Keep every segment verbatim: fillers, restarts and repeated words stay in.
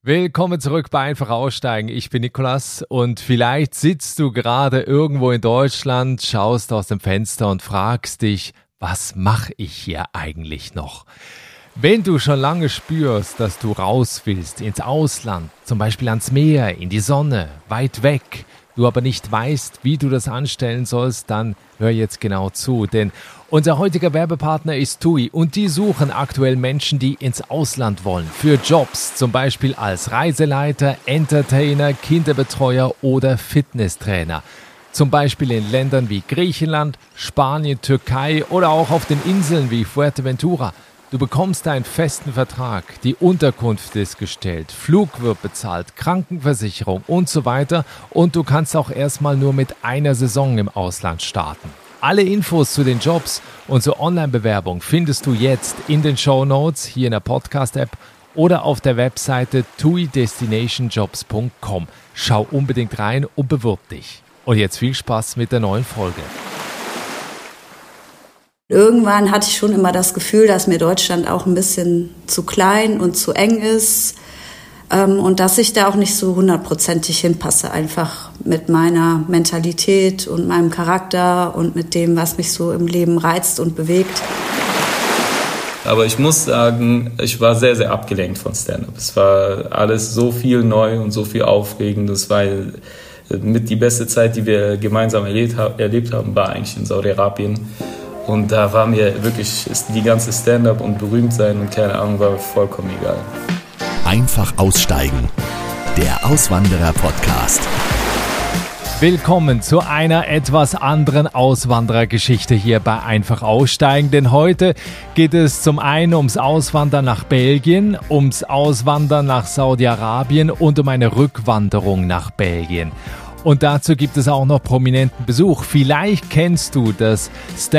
Willkommen zurück bei Einfach Aussteigen. Ich bin Nikolas und vielleicht sitzt du gerade irgendwo in Deutschland, schaust aus dem Fenster und fragst dich, was mache ich hier eigentlich noch? Wenn du schon lange spürst, dass du raus willst ins Ausland, zum Beispiel ans Meer, in die Sonne, weit weg, du aber nicht weißt, wie du das anstellen sollst, dann hör jetzt genau zu, denn unser heutiger Werbepartner ist T U I und die suchen aktuell Menschen, die ins Ausland wollen, für Jobs, zum Beispiel als Reiseleiter, Entertainer, Kinderbetreuer oder Fitnesstrainer. Zum Beispiel in Ländern wie Griechenland, Spanien, Türkei oder auch auf den Inseln wie Fuerteventura. Du bekommst einen festen Vertrag, die Unterkunft ist gestellt, Flug wird bezahlt, Krankenversicherung und so weiter und du kannst auch erstmal nur mit einer Saison im Ausland starten. Alle Infos zu den Jobs und zur Online-Bewerbung findest du jetzt in den Shownotes hier in der Podcast-App oder auf der Webseite tui destination jobs punkt com. Schau unbedingt rein und bewirb dich. Und jetzt viel Spaß mit der neuen Folge. Irgendwann hatte ich schon immer das Gefühl, dass mir Deutschland auch ein bisschen zu klein und zu eng ist ähm, und dass ich da auch nicht so hundertprozentig hinpasse, einfach mit meiner Mentalität und meinem Charakter und mit dem, was mich so im Leben reizt und bewegt. Aber ich muss sagen, ich war sehr, sehr abgelenkt von Stand-up. Es war alles so viel neu und so viel Aufregendes, weil mit die beste Zeit, die wir gemeinsam erlebt, erlebt haben, war eigentlich in Saudi-Arabien. Und da war mir wirklich die ganze Stand-up und Berühmtsein und keine Ahnung, war vollkommen egal. Einfach aussteigen. Der Auswanderer-Podcast. Willkommen zu einer etwas anderen Auswanderergeschichte hier bei Einfach Aussteigen, denn heute geht es zum einen ums Auswandern nach Belgien, ums Auswandern nach Saudi-Arabien und um eine Rückwanderung nach Belgien. Und dazu gibt es auch noch prominenten Besuch. Vielleicht kennst du das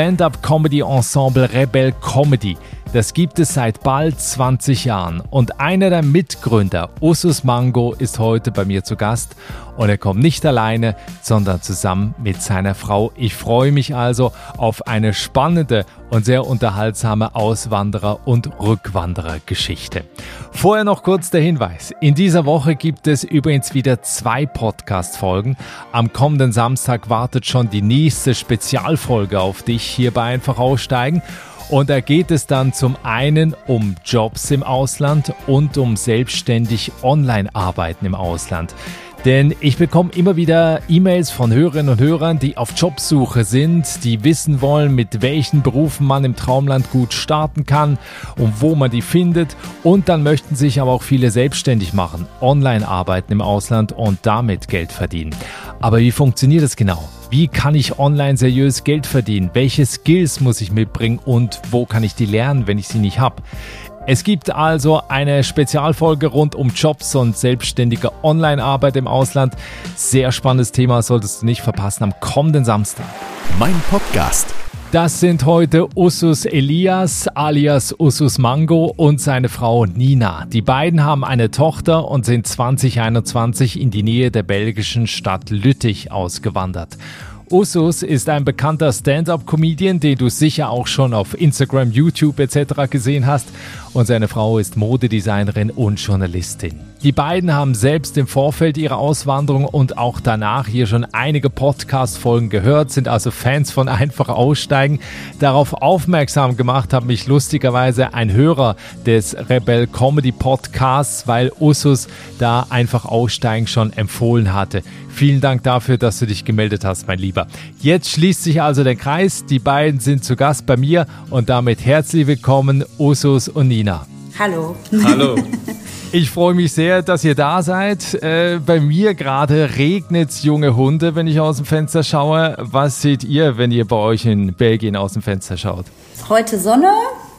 Stand-up-Comedy-Ensemble Rebel Comedy. Das gibt es seit bald zwanzig Jahren. Und einer der Mitgründer, Ursus Mango, ist heute bei mir zu Gast. Und er kommt nicht alleine, sondern zusammen mit seiner Frau. Ich freue mich also auf eine spannende und sehr unterhaltsame Auswanderer- und Rückwanderergeschichte. Vorher noch kurz der Hinweis. In dieser Woche gibt es übrigens wieder zwei Podcast-Folgen. Am kommenden Samstag wartet schon die nächste Spezialfolge auf dich hier bei Einfach Aussteigen. Und da geht es dann zum einen um Jobs im Ausland und um selbstständig Online-Arbeiten im Ausland. Denn ich bekomme immer wieder E-Mails von Hörerinnen und Hörern, die auf Jobsuche sind, die wissen wollen, mit welchen Berufen man im Traumland gut starten kann und wo man die findet. Und dann möchten sich aber auch viele selbstständig machen, online arbeiten im Ausland und damit Geld verdienen. Aber wie funktioniert das genau? Wie kann ich online seriös Geld verdienen? Welche Skills muss ich mitbringen und wo kann ich die lernen, wenn ich sie nicht habe? Es gibt also eine Spezialfolge rund um Jobs und selbstständige Online-Arbeit im Ausland. Sehr spannendes Thema, solltest du nicht verpassen am kommenden Samstag. Mein Podcast. Das sind heute Ursus Elias alias Ursus Mango und seine Frau Nina. Die beiden haben eine Tochter und sind zwanzig einundzwanzig in die Nähe der belgischen Stadt Lüttich ausgewandert. Ursus ist ein bekannter Stand-up-Comedian, den du sicher auch schon auf Instagram, YouTube et cetera gesehen hast. Und seine Frau ist Modedesignerin und Journalistin. Die beiden haben selbst im Vorfeld ihrer Auswanderung und auch danach hier schon einige Podcast-Folgen gehört, sind also Fans von Einfach Aussteigen. Darauf aufmerksam gemacht hat mich lustigerweise ein Hörer des Rebel Comedy Podcasts, weil Ursus da Einfach Aussteigen schon empfohlen hatte. Vielen Dank dafür, dass du dich gemeldet hast, mein Lieber. Jetzt schließt sich also der Kreis. Die beiden sind zu Gast bei mir und damit herzlich willkommen, Ursus und Nina. Hallo. Hallo. Ich freue mich sehr, dass ihr da seid. Äh, bei mir gerade regnet's junge Hunde, wenn ich aus dem Fenster schaue. Was seht ihr, wenn ihr bei euch in Belgien aus dem Fenster schaut? Heute Sonne,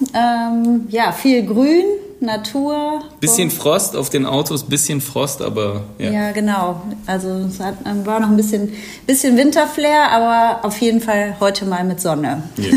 ähm, ja, viel Grün, Natur. Bisschen Frost auf den Autos, bisschen Frost, aber ja. Ja, genau. Also es hat, war noch ein bisschen, bisschen Winterflair, aber auf jeden Fall heute mal mit Sonne. Ja.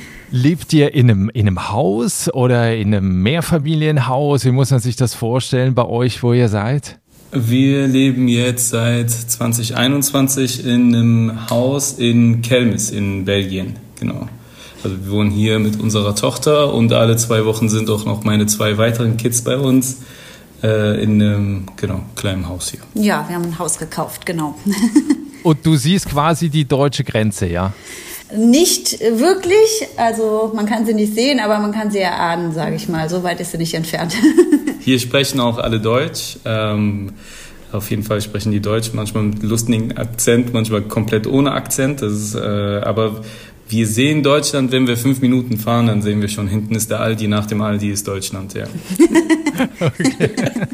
Lebt ihr in einem, in einem Haus oder in einem Mehrfamilienhaus? Wie muss man sich das vorstellen bei euch, wo ihr seid? Wir leben jetzt seit zwanzig einundzwanzig in einem Haus in Kelmis in Belgien, genau. Also wir wohnen hier mit unserer Tochter und alle zwei Wochen sind auch noch meine zwei weiteren Kids bei uns. äh, in einem genau, kleinen Haus hier. Ja, wir haben ein Haus gekauft, genau. Und du siehst quasi die deutsche Grenze, ja? Nicht wirklich, also man kann sie nicht sehen, aber man kann sie erahnen, sage ich mal. So weit ist sie nicht entfernt. Hier sprechen auch alle Deutsch. Ähm, auf jeden Fall sprechen die Deutsch, manchmal mit lustigen Akzent, manchmal komplett ohne Akzent. Das ist, äh, aber wir sehen Deutschland, wenn wir fünf Minuten fahren, dann sehen wir schon, hinten ist der Aldi, nach dem Aldi ist Deutschland, ja. Okay.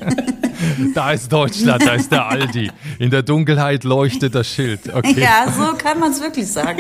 Da ist Deutschland, da ist der Aldi. In der Dunkelheit leuchtet das Schild. Okay. Ja, so kann man es wirklich sagen.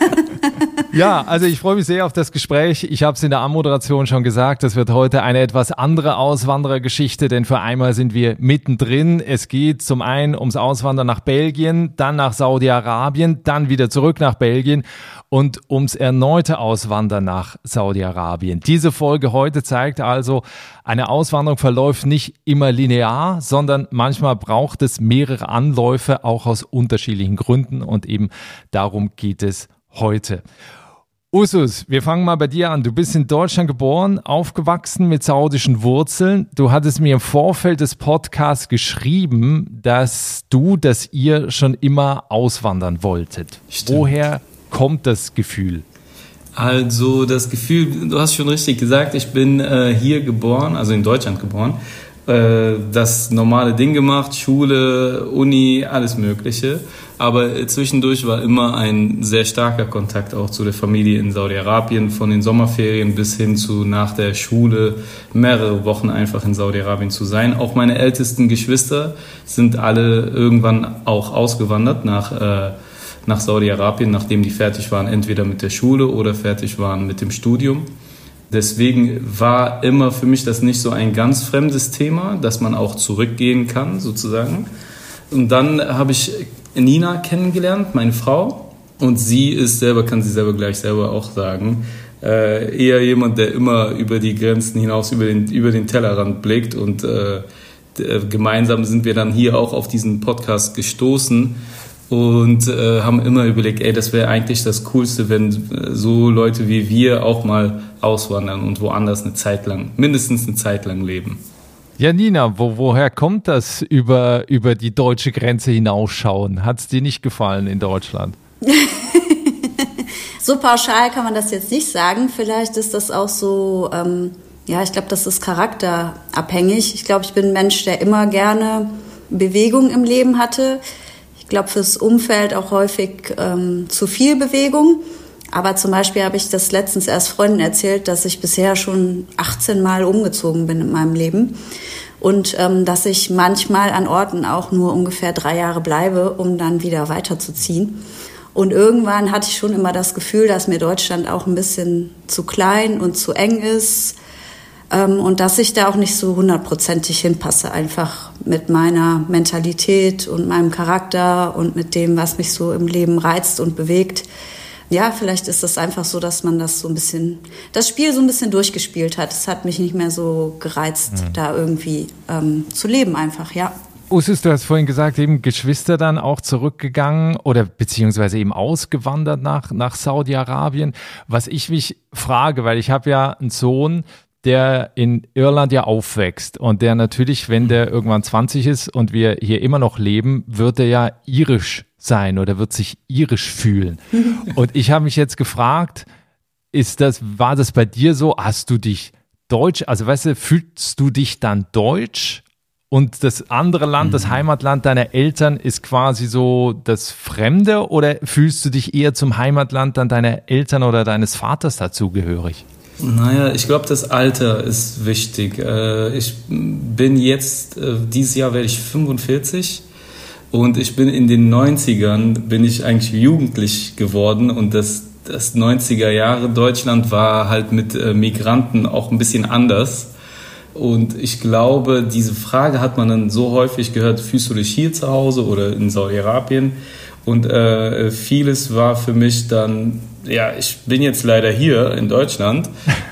Ja, also ich freue mich sehr auf das Gespräch. Ich habe es in der Anmoderation schon gesagt, das wird heute eine etwas andere Auswanderergeschichte, denn für einmal sind wir mittendrin. Es geht zum einen ums Auswandern nach Belgien, dann nach Saudi-Arabien, dann wieder zurück nach Belgien und ums erneute Auswandern nach Saudi-Arabien. Diese Folge heute zeigt also, eine Auswanderung verläuft nicht immer linear, sondern manchmal braucht es mehrere Anläufe, auch aus unterschiedlichen Gründen, und eben darum geht es heute. Ursus, wir fangen mal bei dir an. Du bist in Deutschland geboren, aufgewachsen mit saudischen Wurzeln. Du hattest mir im Vorfeld des Podcasts geschrieben, dass du, dass ihr schon immer auswandern wolltet. Stimmt. Woher kommt das Gefühl? Also das Gefühl, du hast schon richtig gesagt, ich bin äh, hier geboren, also in Deutschland geboren. Äh, das normale Ding gemacht, Schule, Uni, alles Mögliche. Aber zwischendurch war immer ein sehr starker Kontakt auch zu der Familie in Saudi-Arabien, von den Sommerferien bis hin zu nach der Schule, mehrere Wochen einfach in Saudi-Arabien zu sein. Auch meine ältesten Geschwister sind alle irgendwann auch ausgewandert nach, äh, nach Saudi-Arabien, nachdem die fertig waren, entweder mit der Schule oder fertig waren mit dem Studium. Deswegen war immer für mich das nicht so ein ganz fremdes Thema, dass man auch zurückgehen kann, sozusagen. Und dann habe ich Nina kennengelernt, meine Frau, und sie ist selber, kann sie selber gleich selber auch sagen, äh, eher jemand, der immer über die Grenzen hinaus, über den, über den Tellerrand blickt, und äh, gemeinsam sind wir dann hier auch auf diesen Podcast gestoßen und äh, haben immer überlegt, ey, das wäre eigentlich das Coolste, wenn so Leute wie wir auch mal auswandern und woanders eine Zeit lang, mindestens eine Zeit lang leben. Ja, Nina, wo, woher kommt das über, über die deutsche Grenze hinausschauen? Hat es dir nicht gefallen in Deutschland? So pauschal kann man das jetzt nicht sagen. Vielleicht ist das auch so, ähm, ja, ich glaube, das ist charakterabhängig. Ich glaube, ich bin ein Mensch, der immer gerne Bewegung im Leben hatte. Ich glaube, fürs Umfeld auch häufig ähm, zu viel Bewegung. Aber zum Beispiel habe ich das letztens erst Freunden erzählt, dass ich bisher schon achtzehn Mal umgezogen bin in meinem Leben. Und ähm, dass ich manchmal an Orten auch nur ungefähr drei Jahre bleibe, um dann wieder weiterzuziehen. Und irgendwann hatte ich schon immer das Gefühl, dass mir Deutschland auch ein bisschen zu klein und zu eng ist. Ähm, und dass ich da auch nicht so hundertprozentig hinpasse, einfach mit meiner Mentalität und meinem Charakter und mit dem, was mich so im Leben reizt und bewegt. Ja, vielleicht ist es einfach so, dass man das so ein bisschen, das Spiel so ein bisschen durchgespielt hat. Es hat mich nicht mehr so gereizt, mhm. da irgendwie ähm, zu leben einfach, ja. Ursus, du hast vorhin gesagt, eben Geschwister dann auch zurückgegangen oder beziehungsweise eben ausgewandert nach, nach Saudi-Arabien. Was ich mich frage, weil ich habe ja einen Sohn, der in Irland ja aufwächst und der natürlich, wenn der irgendwann zwanzig ist und wir hier immer noch leben, wird er ja irisch sein oder wird sich irisch fühlen. Und ich habe mich jetzt gefragt, ist das, war das bei dir so? Hast du dich deutsch, also weißt du, fühlst du dich dann deutsch? Und das andere Land, das Heimatland deiner Eltern ist quasi so das Fremde, oder fühlst du dich eher zum Heimatland dann deiner Eltern oder deines Vaters dazugehörig? Naja, ich glaube, das Alter ist wichtig. Ich bin jetzt, dieses Jahr werde ich fünfundvierzig und ich bin in den neunzigern, bin ich eigentlich jugendlich geworden, und das, das neunziger Jahre Deutschland war halt mit Migranten auch ein bisschen anders. Und ich glaube, diese Frage hat man dann so häufig gehört, fühlst du dich hier zu Hause oder in Saudi-Arabien? Und äh, vieles war für mich dann, ja, ich bin jetzt leider hier in Deutschland.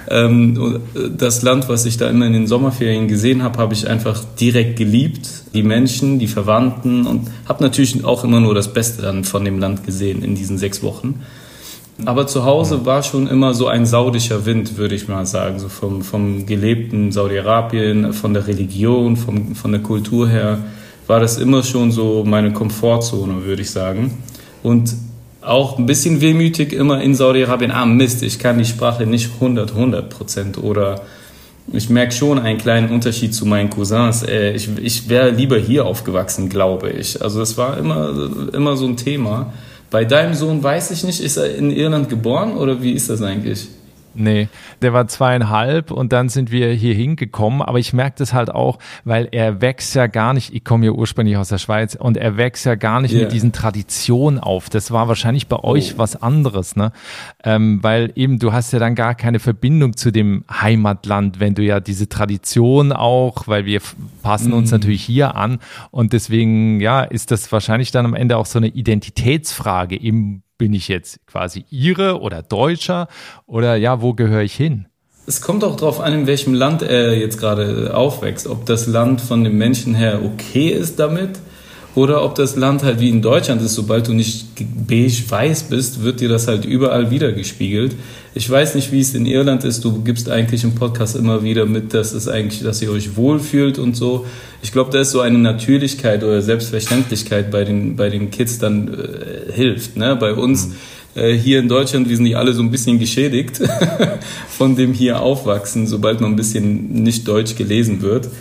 ähm, das Land, was ich da immer in den Sommerferien gesehen habe, habe ich einfach direkt geliebt. Die Menschen, die Verwandten, und habe natürlich auch immer nur das Beste dann von dem Land gesehen in diesen sechs Wochen. Aber zu Hause war schon immer so ein saudischer Wind, würde ich mal sagen, so vom, vom gelebten Saudi-Arabien, von der Religion, vom, von der Kultur her, war das immer schon so meine Komfortzone, würde ich sagen. Und auch ein bisschen wehmütig immer in Saudi-Arabien, ah Mist, ich kann die Sprache nicht hundert, hundert Prozent oder ich merke schon einen kleinen Unterschied zu meinen Cousins. Ich, ich wäre lieber hier aufgewachsen, glaube ich. Also das war immer, immer so ein Thema. Bei deinem Sohn weiß ich nicht, ist er in Irland geboren oder wie ist das eigentlich? Nee, der war zweieinhalb und dann sind wir hier hingekommen, aber ich merke das halt auch, weil er wächst ja gar nicht, ich komme ja ursprünglich aus der Schweiz und er wächst ja gar nicht yeah. mit diesen Traditionen auf. Das war wahrscheinlich bei euch oh. was anderes, ne? Ähm, weil eben du hast ja dann gar keine Verbindung zu dem Heimatland, wenn du ja diese Tradition auch, weil wir passen uns mm. natürlich hier an und deswegen, ja, ist das wahrscheinlich dann am Ende auch so eine Identitätsfrage im Bin ich jetzt quasi Ire oder Deutscher oder ja, wo gehöre ich hin? Es kommt auch darauf an, in welchem Land er jetzt gerade aufwächst. Ob das Land von den Menschen her okay ist damit oder ob das Land halt wie in Deutschland ist. Sobald du nicht beige-weiß bist, wird dir das halt überall wiedergespiegelt. Ich weiß nicht, wie es in Irland ist. Du gibst eigentlich im Podcast immer wieder mit, dass es eigentlich, dass ihr euch wohlfühlt und so. Ich glaube, da ist so eine Natürlichkeit oder Selbstverständlichkeit bei den, bei den Kids dann äh, hilft. Ne? Bei uns mhm. äh, hier in Deutschland, wir sind die alle so ein bisschen geschädigt von dem hier Aufwachsen, sobald man ein bisschen nicht deutsch gelesen wird.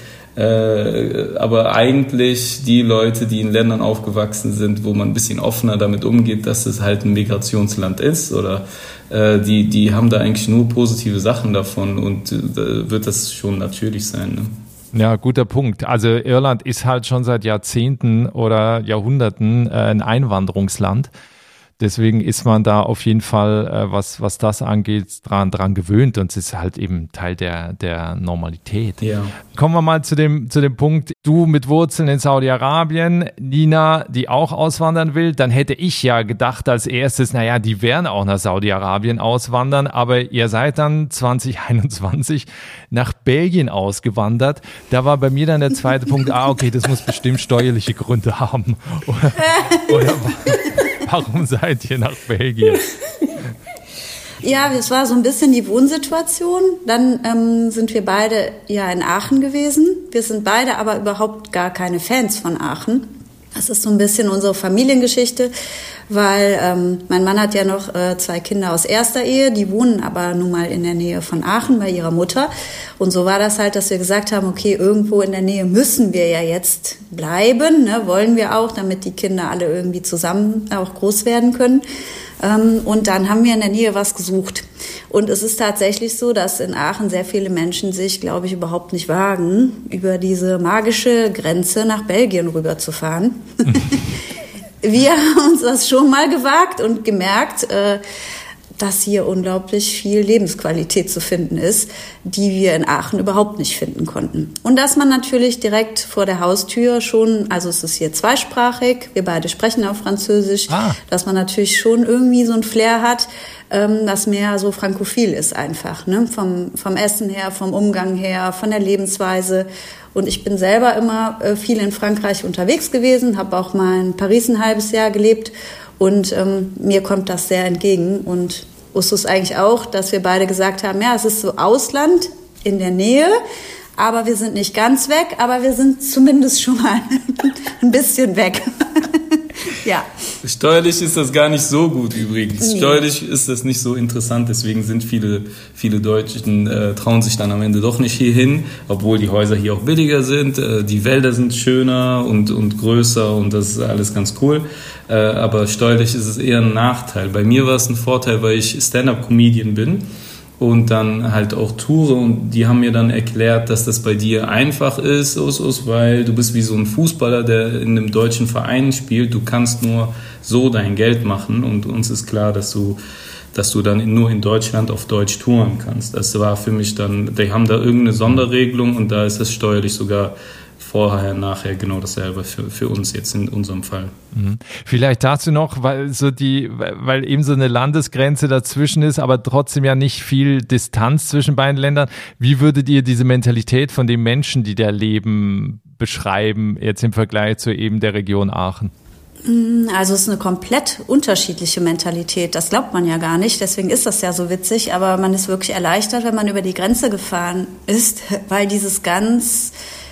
Äh, aber eigentlich die Leute, die in Ländern aufgewachsen sind, wo man ein bisschen offener damit umgeht, dass es halt ein Migrationsland ist oder äh, die, die haben da eigentlich nur positive Sachen davon und äh, wird das schon natürlich sein, ne? Ja, guter Punkt. Also Irland ist halt schon seit Jahrzehnten oder Jahrhunderten äh, ein Einwanderungsland. Deswegen ist man da auf jeden Fall, äh, was was das angeht, dran dran gewöhnt und es ist halt eben Teil der der Normalität. Ja. Kommen wir mal zu dem zu dem Punkt, du mit Wurzeln in Saudi-Arabien, Nina, die auch auswandern will, dann hätte ich ja gedacht als erstes, naja, die werden auch nach Saudi-Arabien auswandern, aber ihr seid dann zwanzig einundzwanzig nach Belgien ausgewandert. Da war bei mir dann der zweite Punkt, ah, okay, das muss bestimmt steuerliche Gründe haben. Oder, oder warum seid ihr nach Belgien? Ja, das war so ein bisschen die Wohnsituation. Dann ähm, sind wir beide ja in Aachen gewesen. Wir sind beide aber überhaupt gar keine Fans von Aachen. Das ist so ein bisschen unsere Familiengeschichte, weil ähm, mein Mann hat ja noch äh, zwei Kinder aus erster Ehe, die wohnen aber nun mal in der Nähe von Aachen bei ihrer Mutter. Und so war das halt, dass wir gesagt haben, okay, irgendwo in der Nähe müssen wir ja jetzt bleiben, ne, wollen wir auch, damit die Kinder alle irgendwie zusammen auch groß werden können. Ähm, und dann haben wir in der Nähe was gesucht. Und es ist tatsächlich so, dass in Aachen sehr viele Menschen sich, glaube ich, überhaupt nicht wagen, über diese magische Grenze nach Belgien rüberzufahren. Wir haben uns das schon mal gewagt und gemerkt, äh, dass hier unglaublich viel Lebensqualität zu finden ist, die wir in Aachen überhaupt nicht finden konnten. Und dass man natürlich direkt vor der Haustür schon, also es ist hier zweisprachig, wir beide sprechen auch Französisch, ah. dass man natürlich schon irgendwie so ein Flair hat, ähm, das mehr so frankophil ist einfach, ne? Vom, vom Essen her, vom Umgang her, von der Lebensweise. Und ich bin selber immer äh, viel in Frankreich unterwegs gewesen, habe auch mal in Paris ein halbes Jahr gelebt. Und ähm, mir kommt das sehr entgegen und Justus eigentlich auch, dass wir beide gesagt haben, ja, es ist so Ausland in der Nähe, aber wir sind nicht ganz weg, aber wir sind zumindest schon mal ein bisschen weg. Ja. Steuerlich ist das gar nicht so gut übrigens. Nee. Steuerlich ist das nicht so interessant, deswegen sind viele, viele Deutschen äh, trauen sich dann am Ende doch nicht hierhin, obwohl die Häuser hier auch billiger sind, äh, die Wälder sind schöner und, und größer und das ist alles ganz cool. Äh, aber steuerlich ist es eher ein Nachteil. Bei mir war es ein Vorteil, weil ich Stand-up-Comedian bin und dann halt auch toure und die haben mir dann erklärt, dass das bei dir einfach ist, Usus, weil du bist wie so ein Fußballer, der in einem deutschen Verein spielt. Du kannst nur so dein Geld machen und uns ist klar, dass du, dass du dann nur in Deutschland auf Deutsch touren kannst. Das war für mich dann, die haben da irgendeine Sonderregelung und da ist es steuerlich sogar vorher, nachher genau dasselbe für, für uns jetzt in unserem Fall. Mhm. Vielleicht dazu noch, weil so die, weil eben so eine Landesgrenze dazwischen ist, aber trotzdem ja nicht viel Distanz zwischen beiden Ländern. Wie würdet ihr diese Mentalität von den Menschen, die da leben, beschreiben, jetzt im Vergleich zu eben der Region Aachen? Also es ist eine komplett unterschiedliche Mentalität. Das glaubt man ja gar nicht. Deswegen ist das ja so witzig. Aber man ist wirklich erleichtert, wenn man über die Grenze gefahren ist, weil dieses ganz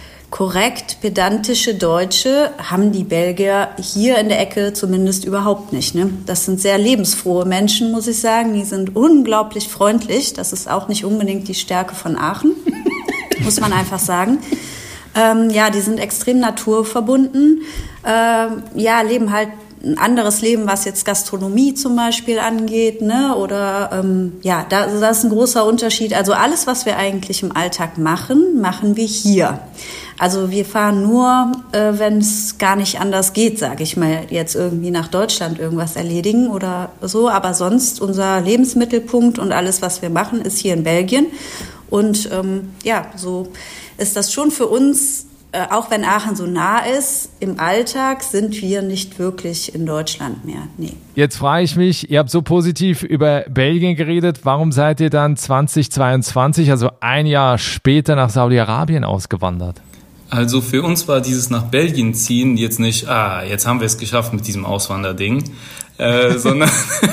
korrekt pedantische Deutsche haben die Belgier hier in der Ecke zumindest überhaupt nicht. Ne? Das sind sehr lebensfrohe Menschen, muss ich sagen. Die sind unglaublich freundlich. Das ist auch nicht unbedingt die Stärke von Aachen, muss man einfach sagen. Ähm, ja, die sind extrem naturverbunden. Ähm, ja, leben halt ein anderes Leben, was jetzt Gastronomie zum Beispiel angeht, ne? Oder ähm, ja, da, also das ist ein großer Unterschied. Also alles, was wir eigentlich im Alltag machen, machen wir hier. Also wir fahren nur, äh, wenn es gar nicht anders geht, sage ich mal, jetzt irgendwie nach Deutschland irgendwas erledigen oder so. Aber sonst unser Lebensmittelpunkt und alles, was wir machen, ist hier in Belgien. Und ähm, ja, so ist das schon für uns, äh, auch wenn Aachen so nah ist, im Alltag sind wir nicht wirklich in Deutschland mehr. Nee. Jetzt frage ich mich, ihr habt so positiv über Belgien geredet, warum seid ihr dann zweitausendzweiundzwanzig, also ein Jahr später, nach Saudi-Arabien ausgewandert? Also für uns war dieses nach Belgien ziehen jetzt nicht, ah, jetzt haben wir es geschafft mit diesem Auswanderding, äh, sondern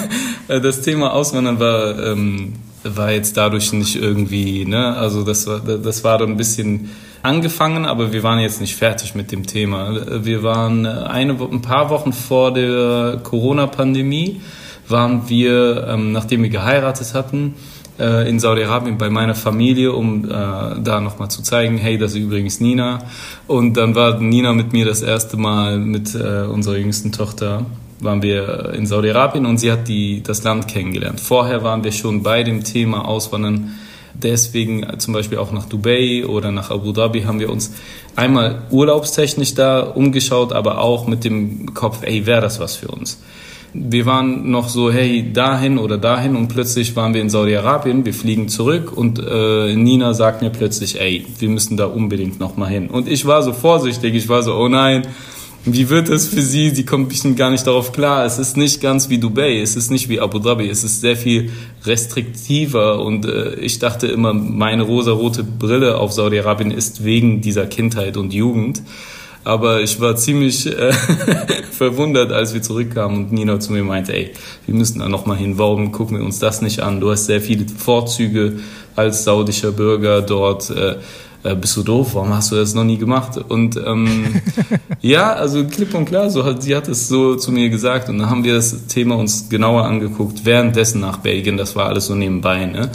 das Thema Auswandern war, ähm, war jetzt dadurch nicht irgendwie, ne, also das war, das war dann ein bisschen angefangen, aber wir waren jetzt nicht fertig mit dem Thema. Wir waren eine, ein paar Wochen vor der Corona-Pandemie, waren wir, ähm, nachdem wir geheiratet hatten, in Saudi-Arabien bei meiner Familie, um äh, da nochmal zu zeigen, hey, das ist übrigens Nina. Und dann war Nina mit mir das erste Mal mit äh, unserer jüngsten Tochter, waren wir in Saudi-Arabien und sie hat die, das Land kennengelernt. Vorher waren wir schon bei dem Thema Auswandern, deswegen zum Beispiel auch nach Dubai oder nach Abu Dhabi haben wir uns einmal urlaubstechnisch da umgeschaut, aber auch mit dem Kopf, ey, wäre das was für uns? Wir waren noch so, hey, dahin oder dahin und plötzlich waren wir in Saudi-Arabien, wir fliegen zurück und äh, Nina sagt mir plötzlich, ey, wir müssen da unbedingt nochmal hin. Und ich war so vorsichtig, ich war so, oh nein, wie wird das für sie? Sie kommt bestimmt gar nicht darauf klar. Es ist nicht ganz wie Dubai, es ist nicht wie Abu Dhabi, es ist sehr viel restriktiver und äh, ich dachte immer, meine rosarote Brille auf Saudi-Arabien ist wegen dieser Kindheit und Jugend. Aber ich war ziemlich äh, verwundert, als wir zurückkamen und Nina zu mir meinte, ey, wir müssen da nochmal hin, warum gucken wir uns das nicht an? Du hast sehr viele Vorzüge als saudischer Bürger dort. Äh, äh, bist du doof? Warum hast du das noch nie gemacht? Und ähm, ja, also klipp und klar, so hat, sie hat es so zu mir gesagt und dann haben wir das Thema uns genauer angeguckt, währenddessen nach Belgien, das war alles so nebenbei, ne?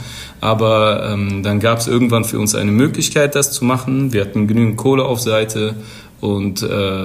Aber ähm, dann gab es irgendwann für uns eine Möglichkeit, das zu machen. Wir hatten genügend Kohle auf Seite. Und äh,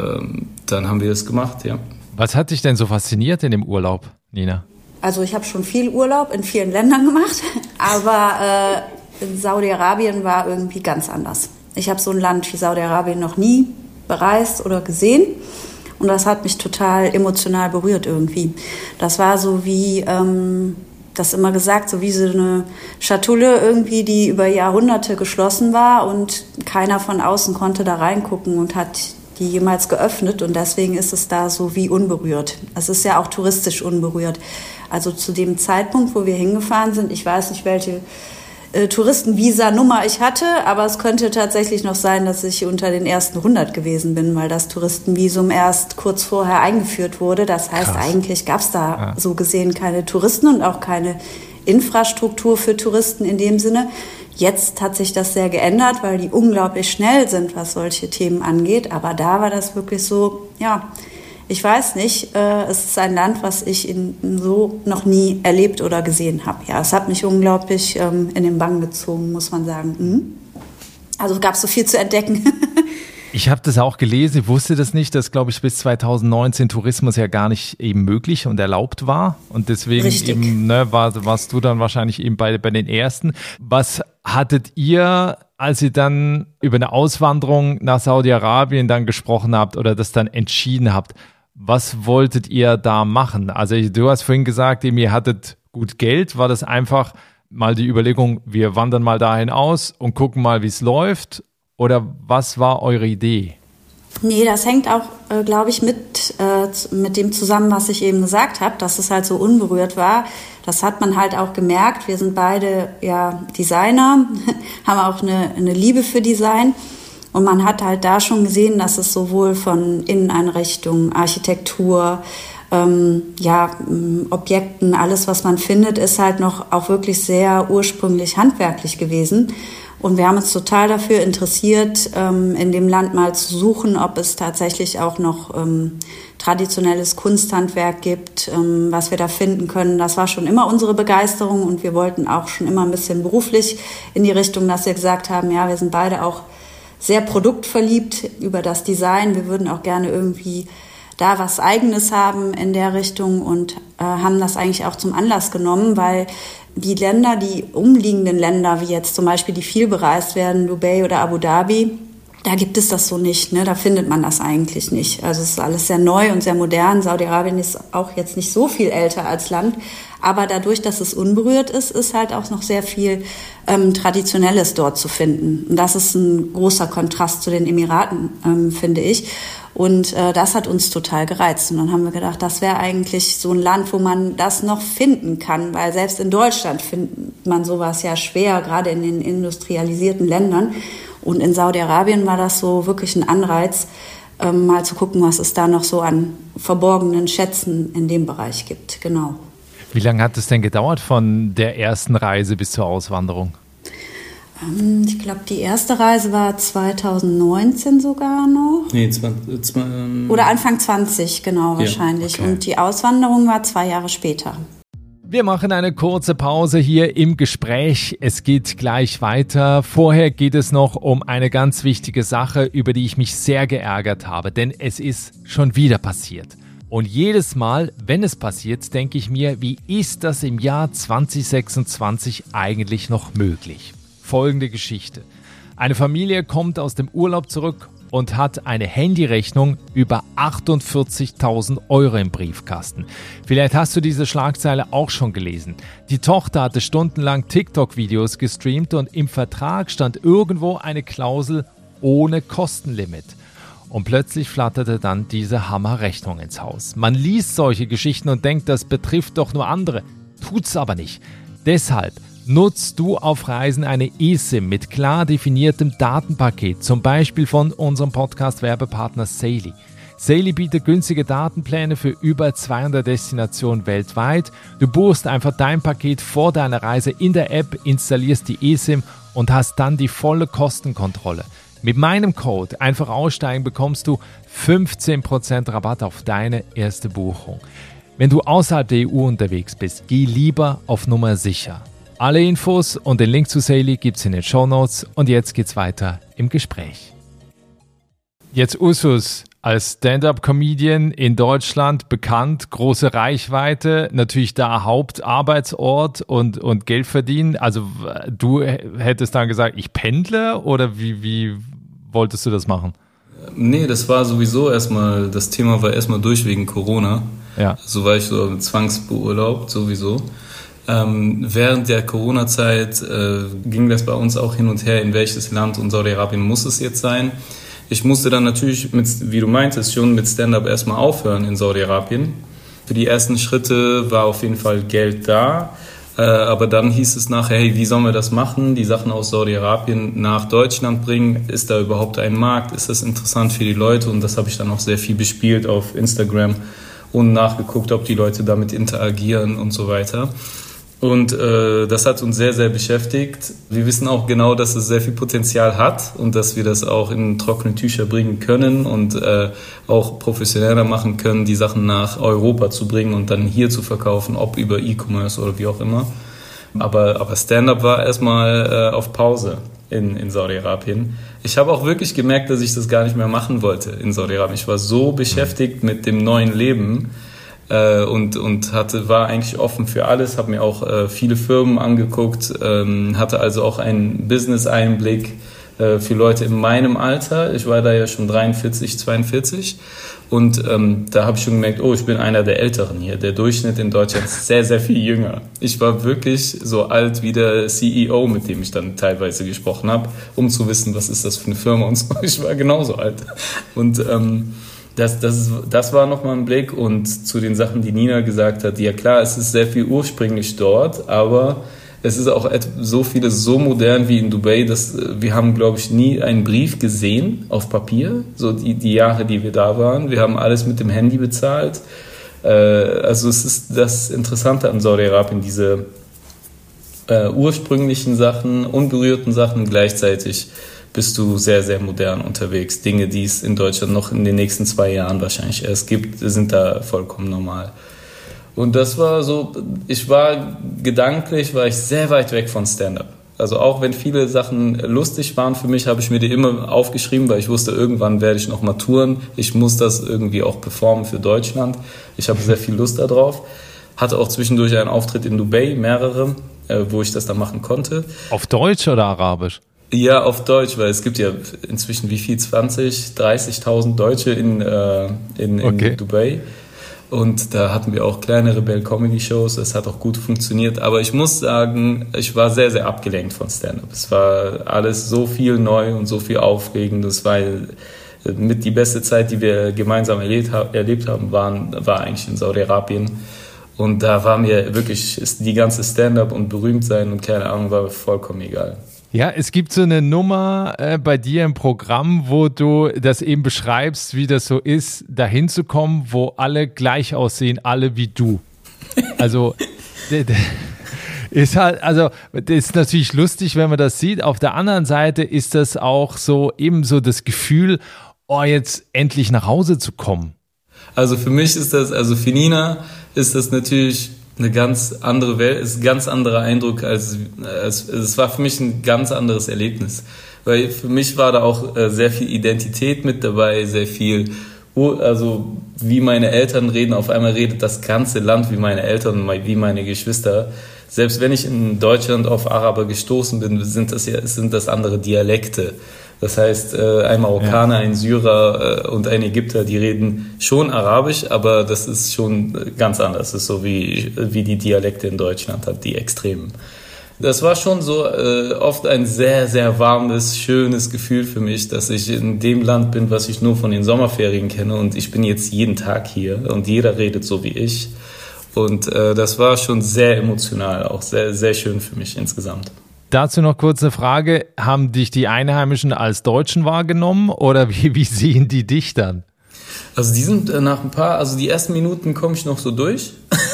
dann haben wir das gemacht, ja. Was hat dich denn so fasziniert in dem Urlaub, Nina? Also ich habe schon viel Urlaub in vielen Ländern gemacht, aber äh, in Saudi-Arabien war irgendwie ganz anders. Ich habe so ein Land wie Saudi-Arabien noch nie bereist oder gesehen und das hat mich total emotional berührt irgendwie. Das war so wie... Ähm, das immer gesagt, so wie so eine Schatulle irgendwie, die über Jahrhunderte geschlossen war und keiner von außen konnte da reingucken und hat die jemals geöffnet und deswegen ist es da so wie unberührt. Es ist ja auch touristisch unberührt. Also zu dem Zeitpunkt, wo wir hingefahren sind, ich weiß nicht, welche äh, Touristenvisa-Nummer ich hatte, aber es könnte tatsächlich noch sein, dass ich unter den ersten hundert gewesen bin, weil das Touristenvisum erst kurz vorher eingeführt wurde. Das heißt, Krass. Eigentlich gab es da ja. so gesehen keine Touristen und auch keine Infrastruktur für Touristen in dem Sinne. Jetzt hat sich das sehr geändert, weil die unglaublich schnell sind, was solche Themen angeht. Aber da war das wirklich so, ja, ich weiß nicht, äh, es ist ein Land, was ich in, so noch nie erlebt oder gesehen habe. Ja, es hat mich unglaublich ähm, in den Bann gezogen, muss man sagen. Mhm. Also gab es so viel zu entdecken. Ich habe das auch gelesen, ich wusste das nicht, dass, glaube ich, bis zweitausendneunzehn Tourismus ja gar nicht eben möglich und erlaubt war. Und deswegen eben, ne, war, warst du dann wahrscheinlich eben bei, bei den Ersten. Was hattet ihr, als ihr dann über eine Auswanderung nach Saudi-Arabien dann gesprochen habt oder das dann entschieden habt, was wolltet ihr da machen? Also du hast vorhin gesagt, ihr hattet gut Geld. War das einfach mal die Überlegung, wir wandern mal dahin aus und gucken mal, wie es läuft? Oder was war eure Idee? Nee, das hängt auch, äh, glaube ich, mit, äh, mit dem zusammen, was ich eben gesagt habe, dass es halt so unberührt war. Das hat man halt auch gemerkt. Wir sind beide ja Designer, haben auch eine, eine Liebe für Design. Und man hat halt da schon gesehen, dass es sowohl von Inneneinrichtungen, Architektur, ähm, ja, Objekten, alles, was man findet, ist halt noch auch wirklich sehr ursprünglich handwerklich gewesen. Und wir haben uns total dafür interessiert, ähm, in dem Land mal zu suchen, ob es tatsächlich auch noch ähm, traditionelles Kunsthandwerk gibt, ähm, was wir da finden können. Das war schon immer unsere Begeisterung und wir wollten auch schon immer ein bisschen beruflich in die Richtung, dass wir gesagt haben, ja, wir sind beide auch sehr produktverliebt über das Design. Wir würden auch gerne irgendwie da was Eigenes haben in der Richtung und äh, haben das eigentlich auch zum Anlass genommen, weil die Länder, die umliegenden Länder, wie jetzt zum Beispiel, die viel bereist werden, Dubai oder Abu Dhabi, da gibt es das so nicht, ne? Da findet man das eigentlich nicht. Also es ist alles sehr neu und sehr modern. Saudi-Arabien ist auch jetzt nicht so viel älter als Land, aber dadurch, dass es unberührt ist, ist halt auch noch sehr viel ähm, Traditionelles dort zu finden. Und das ist ein großer Kontrast zu den Emiraten, ähm, finde ich. Und äh, das hat uns total gereizt. Und dann haben wir gedacht, das wäre eigentlich so ein Land, wo man das noch finden kann. Weil selbst in Deutschland findet man sowas ja schwer, gerade in den industrialisierten Ländern. Und in Saudi-Arabien war das so wirklich ein Anreiz, ähm, mal zu gucken, was es da noch so an verborgenen Schätzen in dem Bereich gibt. Genau. Wie lange hat es denn gedauert von der ersten Reise bis zur Auswanderung? Ich glaube, die erste Reise war zwanzig neunzehn sogar noch. Nee, zwanzig, zwanzig, Oder Anfang zwanzig, genau, wahrscheinlich. Ja, okay. Und die Auswanderung war zwei Jahre später. Wir machen eine kurze Pause hier im Gespräch. Es geht gleich weiter. Vorher geht es noch um eine ganz wichtige Sache, über die ich mich sehr geärgert habe, denn es ist schon wieder passiert. Und jedes Mal, wenn es passiert, denke ich mir, wie ist das im Jahr zwanzig sechsundzwanzig eigentlich noch möglich? Folgende Geschichte. Eine Familie kommt aus dem Urlaub zurück und hat eine Handyrechnung über achtundvierzigtausend Euro im Briefkasten. Vielleicht hast du diese Schlagzeile auch schon gelesen. Die Tochter hatte stundenlang TikTok-Videos gestreamt und im Vertrag stand irgendwo eine Klausel ohne Kostenlimit. Und plötzlich flatterte dann diese Hammerrechnung ins Haus. Man liest solche Geschichten und denkt, das betrifft doch nur andere. Tut's aber nicht. Deshalb nutzt du auf Reisen eine eSIM mit klar definiertem Datenpaket, zum Beispiel von unserem Podcast-Werbepartner Saily. Saily bietet günstige Datenpläne für über zweihundert Destinationen weltweit. Du buchst einfach dein Paket vor deiner Reise in der App, installierst die eSIM und hast dann die volle Kostenkontrolle. Mit meinem Code einfach aussteigen bekommst du fünfzehn Prozent Rabatt auf deine erste Buchung. Wenn du außerhalb der E U unterwegs bist, geh lieber auf Nummer sicher. Alle Infos und den Link zu Saily gibt's in den Shownotes und jetzt geht's weiter im Gespräch. Jetzt Ursus, als Stand-up-Comedian in Deutschland bekannt, große Reichweite, natürlich da Hauptarbeitsort und, und Geld verdienen. Also du hättest dann gesagt, ich pendle oder wie, wie wolltest du das machen? Nee, das war sowieso erstmal, das Thema war erstmal durch wegen Corona. Ja. So war ich so zwangsbeurlaubt sowieso. Ähm, während der Corona-Zeit äh, ging das bei uns auch hin und her, in welches Land und Saudi-Arabien muss es jetzt sein. Ich musste dann natürlich, mit, wie du meintest, schon mit Stand-up erstmal aufhören in Saudi-Arabien. Für die ersten Schritte war auf jeden Fall Geld da, äh, aber dann hieß es nachher, hey, wie sollen wir das machen? Die Sachen aus Saudi-Arabien nach Deutschland bringen, ist da überhaupt ein Markt? Ist das interessant für die Leute? Und das habe ich dann auch sehr viel bespielt auf Instagram und nachgeguckt, ob die Leute damit interagieren und so weiter. Und äh, das hat uns sehr, sehr beschäftigt. Wir wissen auch genau, dass es sehr viel Potenzial hat und dass wir das auch in trockene Tücher bringen können und äh, auch professioneller machen können, die Sachen nach Europa zu bringen und dann hier zu verkaufen, ob über E-Commerce oder wie auch immer. Aber, aber Stand-up war erstmal äh, auf Pause in, in Saudi-Arabien. Ich habe auch wirklich gemerkt, dass ich das gar nicht mehr machen wollte in Saudi-Arabien. Ich war so beschäftigt mit dem neuen Leben, Äh, und und hatte war eigentlich offen für alles, habe mir auch äh, viele Firmen angeguckt, ähm, hatte also auch einen Business-Einblick äh, für Leute in meinem Alter. Ich war da ja schon dreiundvierzig, zweiundvierzig und ähm, da habe ich schon gemerkt, oh, ich bin einer der Älteren hier. Der Durchschnitt in Deutschland ist sehr, sehr viel jünger. Ich war wirklich so alt wie der C E O, mit dem ich dann teilweise gesprochen habe, um zu wissen, was ist das für eine Firma und so. Ich war genauso alt. Und ähm, Das, das, das war nochmal ein Blick und zu den Sachen, die Nina gesagt hat, ja klar, es ist sehr viel ursprünglich dort, aber es ist auch so vieles so modern wie in Dubai, dass wir haben, glaube ich, nie einen Brief gesehen auf Papier, so die, die Jahre, die wir da waren. Wir haben alles mit dem Handy bezahlt. Äh, also es ist das Interessante an Saudi-Arabien, diese äh, ursprünglichen Sachen, unberührten Sachen, gleichzeitig bist du sehr, sehr modern unterwegs. Dinge, die es in Deutschland noch in den nächsten zwei Jahren wahrscheinlich erst gibt, sind da vollkommen normal. Und das war so, ich war gedanklich, war ich sehr weit weg von Stand-up. Also auch wenn viele Sachen lustig waren für mich, habe ich mir die immer aufgeschrieben, weil ich wusste, irgendwann werde ich noch mal touren. Ich muss das irgendwie auch performen für Deutschland. Ich habe sehr viel Lust darauf. Hatte auch zwischendurch einen Auftritt in Dubai, mehrere, wo ich das dann machen konnte. Auf Deutsch oder Arabisch? Ja, auf Deutsch, weil es gibt ja inzwischen wie viel, zwanzig, dreißigtausend Deutsche in, äh, in, in okay. Dubai. Und da hatten wir auch kleine Rebell-Comedy-Shows, das hat auch gut funktioniert. Aber ich muss sagen, ich war sehr, sehr abgelenkt von Stand-up. Es war alles so viel neu und so viel Aufregendes, weil mit die beste Zeit, die wir gemeinsam erlebt, erlebt haben, waren, war eigentlich in Saudi-Arabien. Und da war mir wirklich die ganze Stand-up und Berühmtsein und keine Ahnung, war vollkommen egal. Ja, es gibt so eine Nummer äh, bei dir im Programm, wo du das eben beschreibst, wie das so ist, dahin zu kommen, wo alle gleich aussehen, alle wie du. Also d- d- ist halt, also das ist natürlich lustig, wenn man das sieht. Auf der anderen Seite ist das auch so eben so das Gefühl, oh, jetzt endlich nach Hause zu kommen. Also für mich ist das, also für Nina ist das natürlich eine ganz andere Welt, ist ein ganz anderer Eindruck als, als, es war für mich ein ganz anderes Erlebnis. Weil für mich war da auch äh, sehr viel Identität mit dabei, sehr viel, also wie meine Eltern reden, auf einmal redet das ganze Land wie meine Eltern, wie meine Geschwister. Selbst wenn ich in Deutschland auf Araber gestoßen bin, sind das ja, sind das andere Dialekte. Das heißt, ein Marokkaner, ein Syrer und ein Ägypter, die reden schon Arabisch, aber das ist schon ganz anders. Das ist so wie, wie die Dialekte in Deutschland hat, die Extremen. Das war schon so äh, oft ein sehr, sehr warmes, schönes Gefühl für mich, dass ich in dem Land bin, was ich nur von den Sommerferien kenne, und ich bin jetzt jeden Tag hier und jeder redet so wie ich. Und äh, das war schon sehr emotional, auch sehr, sehr schön für mich insgesamt. Dazu noch kurz eine Frage. Haben dich die Einheimischen als Deutschen wahrgenommen oder wie, wie sehen die dich dann? Also die sind äh, nach ein paar, also die ersten Minuten komme ich noch so durch.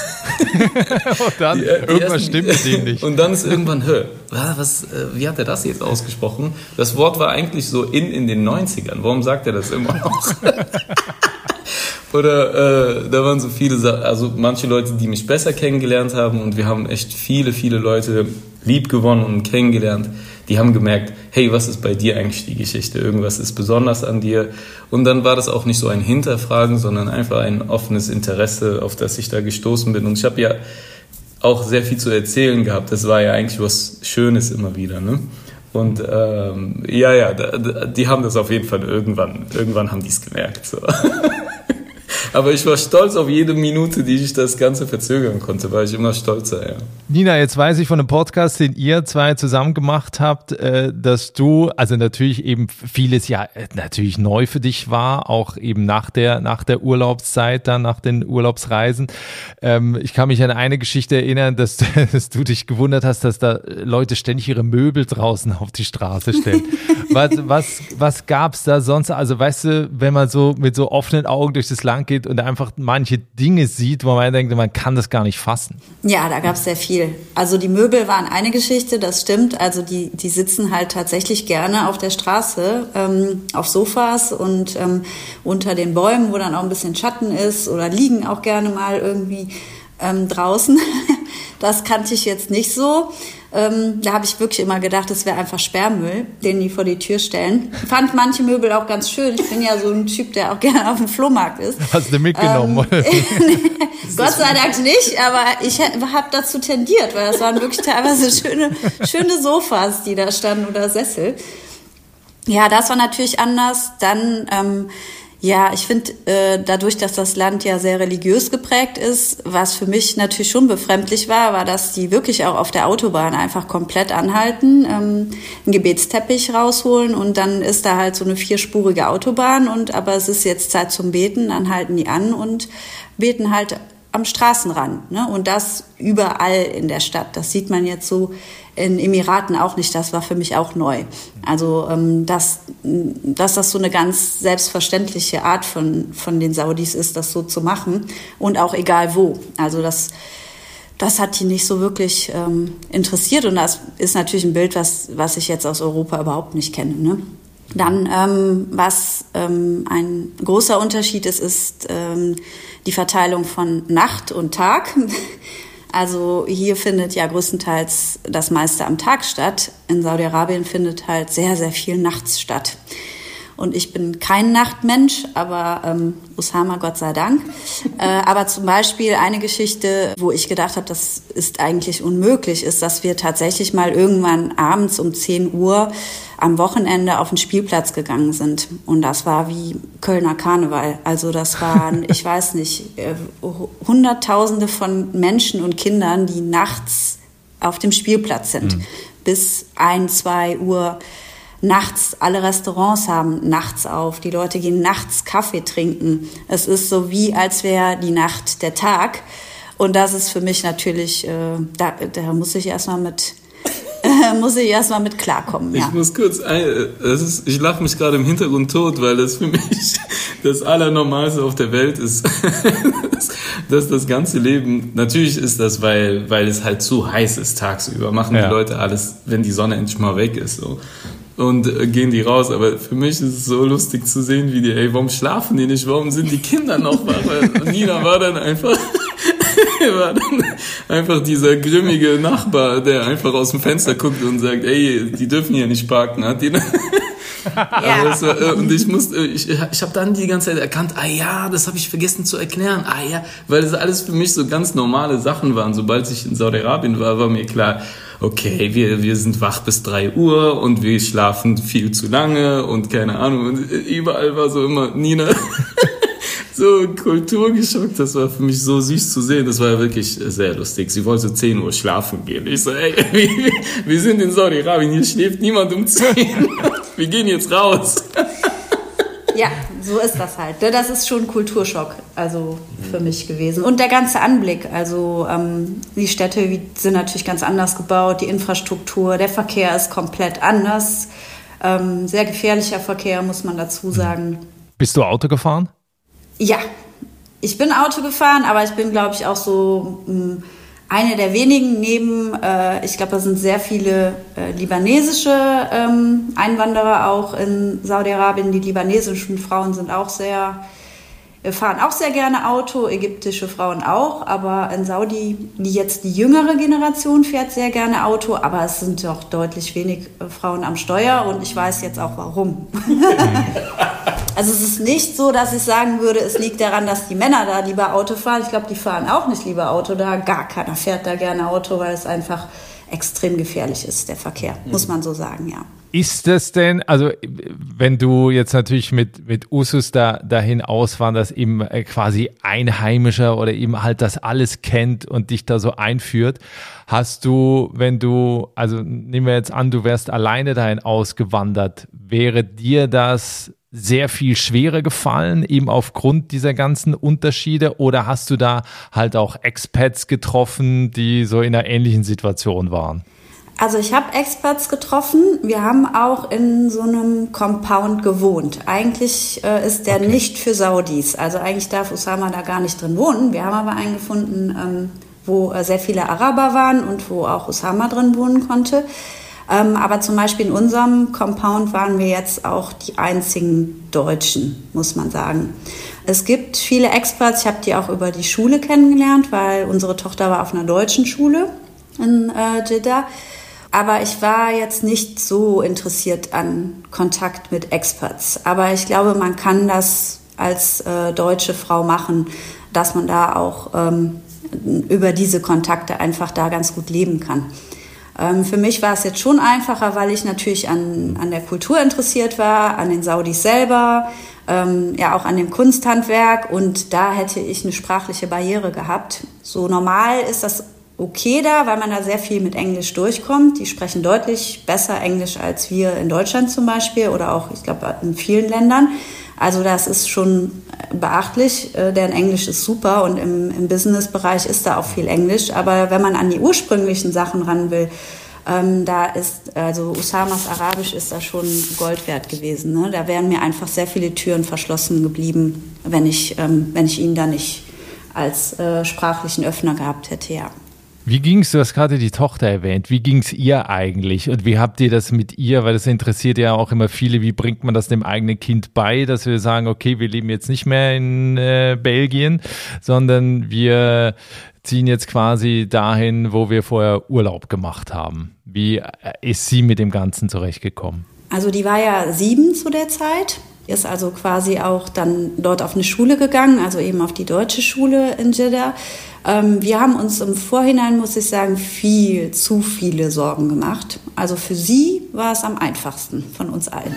Und dann, die, die irgendwas ersten, stimmt mit dem nicht. Und dann ist irgendwann, hör, was, wie hat er das jetzt ausgesprochen? Das Wort war eigentlich so in in den neunzigern. Warum sagt er das immer noch? Oder äh, da waren so viele Sachen, also manche Leute, die mich besser kennengelernt haben, und wir haben echt viele, viele Leute lieb gewonnen und kennengelernt, die haben gemerkt, hey, was ist bei dir eigentlich die Geschichte? Irgendwas ist besonders an dir. Und dann war das auch nicht so ein Hinterfragen, sondern einfach ein offenes Interesse, auf das ich da gestoßen bin. Und ich habe ja auch sehr viel zu erzählen gehabt. Das war ja eigentlich was Schönes immer wieder, ne? Und ähm, ja, ja, die haben das auf jeden Fall irgendwann, irgendwann haben die es gemerkt. So. Aber ich war stolz auf jede Minute, die ich das Ganze verzögern konnte, weil ich immer stolzer, ja. Nina, jetzt weiß ich von einem Podcast, den ihr zwei zusammen gemacht habt, dass du, also natürlich eben vieles ja natürlich neu für dich war, auch eben nach der, nach der Urlaubszeit, dann nach den Urlaubsreisen. Ich kann mich an eine Geschichte erinnern, dass, dass du dich gewundert hast, dass da Leute ständig ihre Möbel draußen auf die Straße stellen. was, was, was gab's da sonst? Also weißt du, wenn man so mit so offenen Augen durch das Land geht und einfach manche Dinge sieht, wo man denkt, man kann das gar nicht fassen. Ja, da gab es sehr viel. Also die Möbel waren eine Geschichte, das stimmt. Also die, die sitzen halt tatsächlich gerne auf der Straße, ähm, auf Sofas und ähm, unter den Bäumen, wo dann auch ein bisschen Schatten ist, oder liegen auch gerne mal irgendwie ähm, draußen. Das kannte ich jetzt nicht so. Ähm, da habe ich wirklich immer gedacht, das wäre einfach Sperrmüll, den die vor die Tür stellen. Ich fand manche Möbel auch ganz schön. Ich bin ja so ein Typ, der auch gerne auf dem Flohmarkt ist. Hast du mitgenommen? Ähm, Gott sei Dank nicht, aber ich habe dazu tendiert, weil das waren wirklich teilweise schöne, schöne Sofas, die da standen, oder Sessel. Ja, das war natürlich anders. Dann... Ähm, Ja, ich finde, äh, dadurch, dass das Land ja sehr religiös geprägt ist, was für mich natürlich schon befremdlich war, war, dass die wirklich auch auf der Autobahn einfach komplett anhalten, ähm, einen Gebetsteppich rausholen, und dann ist da halt so eine vierspurige Autobahn, und aber es ist jetzt Zeit zum Beten, dann halten die an und beten halt am Straßenrand, ne? Und das überall in der Stadt. Das sieht man jetzt so in Emiraten auch nicht. Das war für mich auch neu. Also ähm, dass, dass das so eine ganz selbstverständliche Art von, von den Saudis ist, das so zu machen und auch egal wo. Also das, das hat die nicht so wirklich ähm, interessiert und das ist natürlich ein Bild, was, was ich jetzt aus Europa überhaupt nicht kenne, ne? Dann, ähm, was ähm, ein großer Unterschied ist, ist ähm, die Verteilung von Nacht und Tag. Also hier findet ja größtenteils das meiste am Tag statt. In Saudi-Arabien findet halt sehr, sehr viel nachts statt. Und ich bin kein Nachtmensch, aber ähm, Usama, Gott sei Dank. Äh, aber zum Beispiel eine Geschichte, wo ich gedacht habe, das ist eigentlich unmöglich, ist, dass wir tatsächlich mal irgendwann abends um zehn Uhr am Wochenende auf den Spielplatz gegangen sind. Und das war wie Kölner Karneval. Also das waren, ich weiß nicht, äh, Hunderttausende von Menschen und Kindern, die nachts auf dem Spielplatz sind. Mhm. Bis ein, zwei Uhr nachts. Alle Restaurants haben nachts auf. Die Leute gehen nachts Kaffee trinken. Es ist so wie, als wäre die Nacht der Tag. Und das ist für mich natürlich, äh, da, da muss ich erstmal mit, äh, muss ich erstmal mit klarkommen. Ja. Ich muss kurz, ein, das ist, ich lache mich gerade im Hintergrund tot, weil das für mich das Allernormalste auf der Welt ist. Dass das ganze Leben, natürlich ist das, weil, weil es halt zu heiß ist tagsüber, machen ja. die Leute alles, wenn die Sonne endlich mal weg ist, so. Und äh, gehen die raus, aber für mich ist es so lustig zu sehen, wie die, ey, warum schlafen die nicht, warum sind die Kinder noch wach? Weil Nina war dann einfach, war dann einfach dieser grimmige Nachbar, der einfach aus dem Fenster guckt und sagt, ey, die dürfen hier nicht parken, hat die dann... Ja. Das war, und ich musste, ich, ich habe dann die ganze Zeit erkannt, ah ja, das habe ich vergessen zu erklären, ah ja, weil das alles für mich so ganz normale Sachen waren. Sobald ich in Saudi-Arabien war, war mir klar, okay, wir, wir sind wach bis drei Uhr und wir schlafen viel zu lange und keine Ahnung. Und überall war so immer Nina so kulturgeschockt. Das war für mich so süß zu sehen. Das war wirklich sehr lustig. Sie wollte zehn Uhr schlafen gehen. Ich so, ey, wir, wir sind in Saudi-Arabien, hier schläft niemand um zehn. Wir gehen jetzt raus. Ja, so ist das halt. Das ist schon ein Kulturschock, also für mich gewesen. Und der ganze Anblick, also ähm, die Städte sind natürlich ganz anders gebaut, die Infrastruktur, der Verkehr ist komplett anders. Ähm, sehr gefährlicher Verkehr, muss man dazu sagen. Bist du Auto gefahren? Ja, ich bin Auto gefahren, aber ich bin, glaube ich, auch so mh, eine der wenigen neben, äh, ich glaube, da sind sehr viele äh, libanesische ähm, Einwanderer auch in Saudi-Arabien. Die libanesischen Frauen sind auch sehr, äh, fahren auch sehr gerne Auto, ägyptische Frauen auch, aber in Saudi, die jetzt die jüngere Generation fährt sehr gerne Auto, aber es sind doch deutlich wenig äh, Frauen am Steuer und ich weiß jetzt auch warum. Also es ist nicht so, dass ich sagen würde, es liegt daran, dass die Männer da lieber Auto fahren. Ich glaube, die fahren auch nicht lieber Auto da. Gar keiner fährt da gerne Auto, weil es einfach extrem gefährlich ist, der Verkehr, mhm. muss man so sagen, ja. Ist das denn, also wenn du jetzt natürlich mit, mit Usus da, dahin auswanderst, eben quasi Einheimischer oder eben halt das alles kennt und dich da so einführt, hast du, wenn du, also nehmen wir jetzt an, du wärst alleine dahin ausgewandert, wäre dir das sehr viel schwerer gefallen, eben aufgrund dieser ganzen Unterschiede, oder hast du da halt auch Expats getroffen, die so in einer ähnlichen Situation waren? Also ich habe Expats getroffen. Wir haben auch in so einem Compound gewohnt. Eigentlich äh, ist der okay. nicht für Saudis. Also eigentlich darf Usama da gar nicht drin wohnen. Wir haben aber einen gefunden, ähm, wo äh, sehr viele Araber waren und wo auch Usama drin wohnen konnte. Ähm, aber zum Beispiel in unserem Compound waren wir jetzt auch die einzigen Deutschen, muss man sagen. Es gibt viele Expats. Ich habe die auch über die Schule kennengelernt, weil unsere Tochter war auf einer deutschen Schule in äh, Jeddah. Aber ich war jetzt nicht so interessiert an Kontakt mit Expats. Aber ich glaube, man kann das als äh, deutsche Frau machen, dass man da auch ähm, über diese Kontakte einfach da ganz gut leben kann. Ähm, für mich war es jetzt schon einfacher, weil ich natürlich an, an der Kultur interessiert war, an den Saudis selber, ähm, ja auch an dem Kunsthandwerk, und da hätte ich eine sprachliche Barriere gehabt. So normal ist das okay da, weil man da sehr viel mit Englisch durchkommt. Die sprechen deutlich besser Englisch als wir in Deutschland zum Beispiel oder auch, ich glaube, in vielen Ländern. Also das ist schon beachtlich, deren Englisch ist super und im, im Business-Bereich ist da auch viel Englisch. Aber wenn man an die ursprünglichen Sachen ran will, ähm, da ist, also Usamas Arabisch ist da schon Gold wert gewesen. Ne? Da wären mir einfach sehr viele Türen verschlossen geblieben, wenn ich, ähm, wenn ich ihn da nicht als äh, sprachlichen Öffner gehabt hätte, ja. Wie ging es, du hast gerade die Tochter erwähnt, wie ging es ihr eigentlich und wie habt ihr das mit ihr, weil das interessiert ja auch immer viele, wie bringt man das dem eigenen Kind bei, dass wir sagen, okay, wir leben jetzt nicht mehr in äh, Belgien, sondern wir ziehen jetzt quasi dahin, wo wir vorher Urlaub gemacht haben. Wie ist sie mit dem Ganzen zurechtgekommen? Also die war ja sieben zu der Zeit, ist also quasi auch dann dort auf eine Schule gegangen, also eben auf die deutsche Schule in Jeddah. Ähm, wir haben uns im Vorhinein, muss ich sagen, viel zu viele Sorgen gemacht. Also für sie war es am einfachsten von uns allen.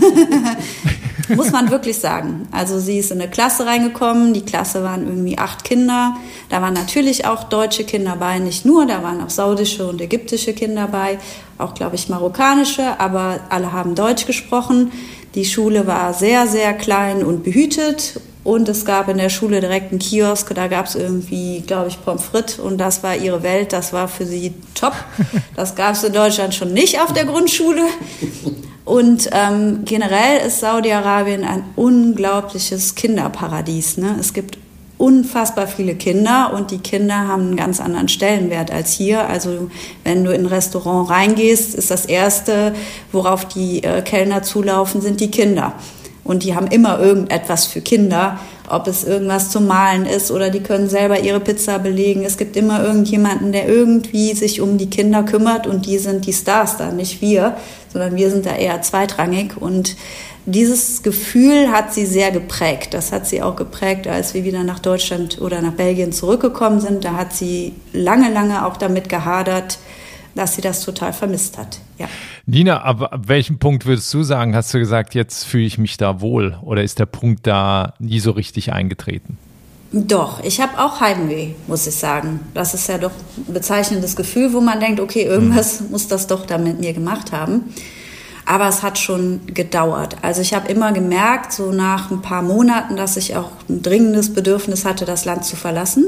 Muss man wirklich sagen. Also sie ist in eine Klasse reingekommen, die Klasse waren irgendwie acht Kinder. Da waren natürlich auch deutsche Kinder bei, nicht nur, da waren auch saudische und ägyptische Kinder bei, auch, glaube ich, marokkanische, aber alle haben Deutsch gesprochen. Die Schule war sehr, sehr klein und behütet und es gab in der Schule direkt einen Kiosk, da gab es irgendwie, glaube ich, Pommes frites und das war ihre Welt, das war für sie top. Das gab es in Deutschland schon nicht auf der Grundschule. Und ähm, generell ist Saudi-Arabien ein unglaubliches Kinderparadies. Ne? Es gibt unfassbar viele Kinder und die Kinder haben einen ganz anderen Stellenwert als hier. Also wenn du in ein Restaurant reingehst, ist das Erste, worauf die äh, Kellner zulaufen, sind die Kinder. Und die haben immer irgendetwas für Kinder, ob es irgendwas zum Malen ist oder die können selber ihre Pizza belegen. Es gibt immer irgendjemanden, der irgendwie sich um die Kinder kümmert und die sind die Stars da, nicht wir, sondern wir sind da eher zweitrangig und dieses Gefühl hat sie sehr geprägt. Das hat sie auch geprägt, als wir wieder nach Deutschland oder nach Belgien zurückgekommen sind. Da hat sie lange, lange auch damit gehadert, dass sie das total vermisst hat. Ja. Nina, ab, ab welchem Punkt würdest du sagen, hast du gesagt, jetzt fühle ich mich da wohl? Oder ist der Punkt da nie so richtig eingetreten? Doch, ich habe auch Heimweh, muss ich sagen. Das ist ja doch ein bezeichnendes Gefühl, wo man denkt, okay, irgendwas mhm. muss das doch da mit mir gemacht haben. Aber es hat schon gedauert. Also ich habe immer gemerkt, so nach ein paar Monaten, dass ich auch ein dringendes Bedürfnis hatte, das Land zu verlassen.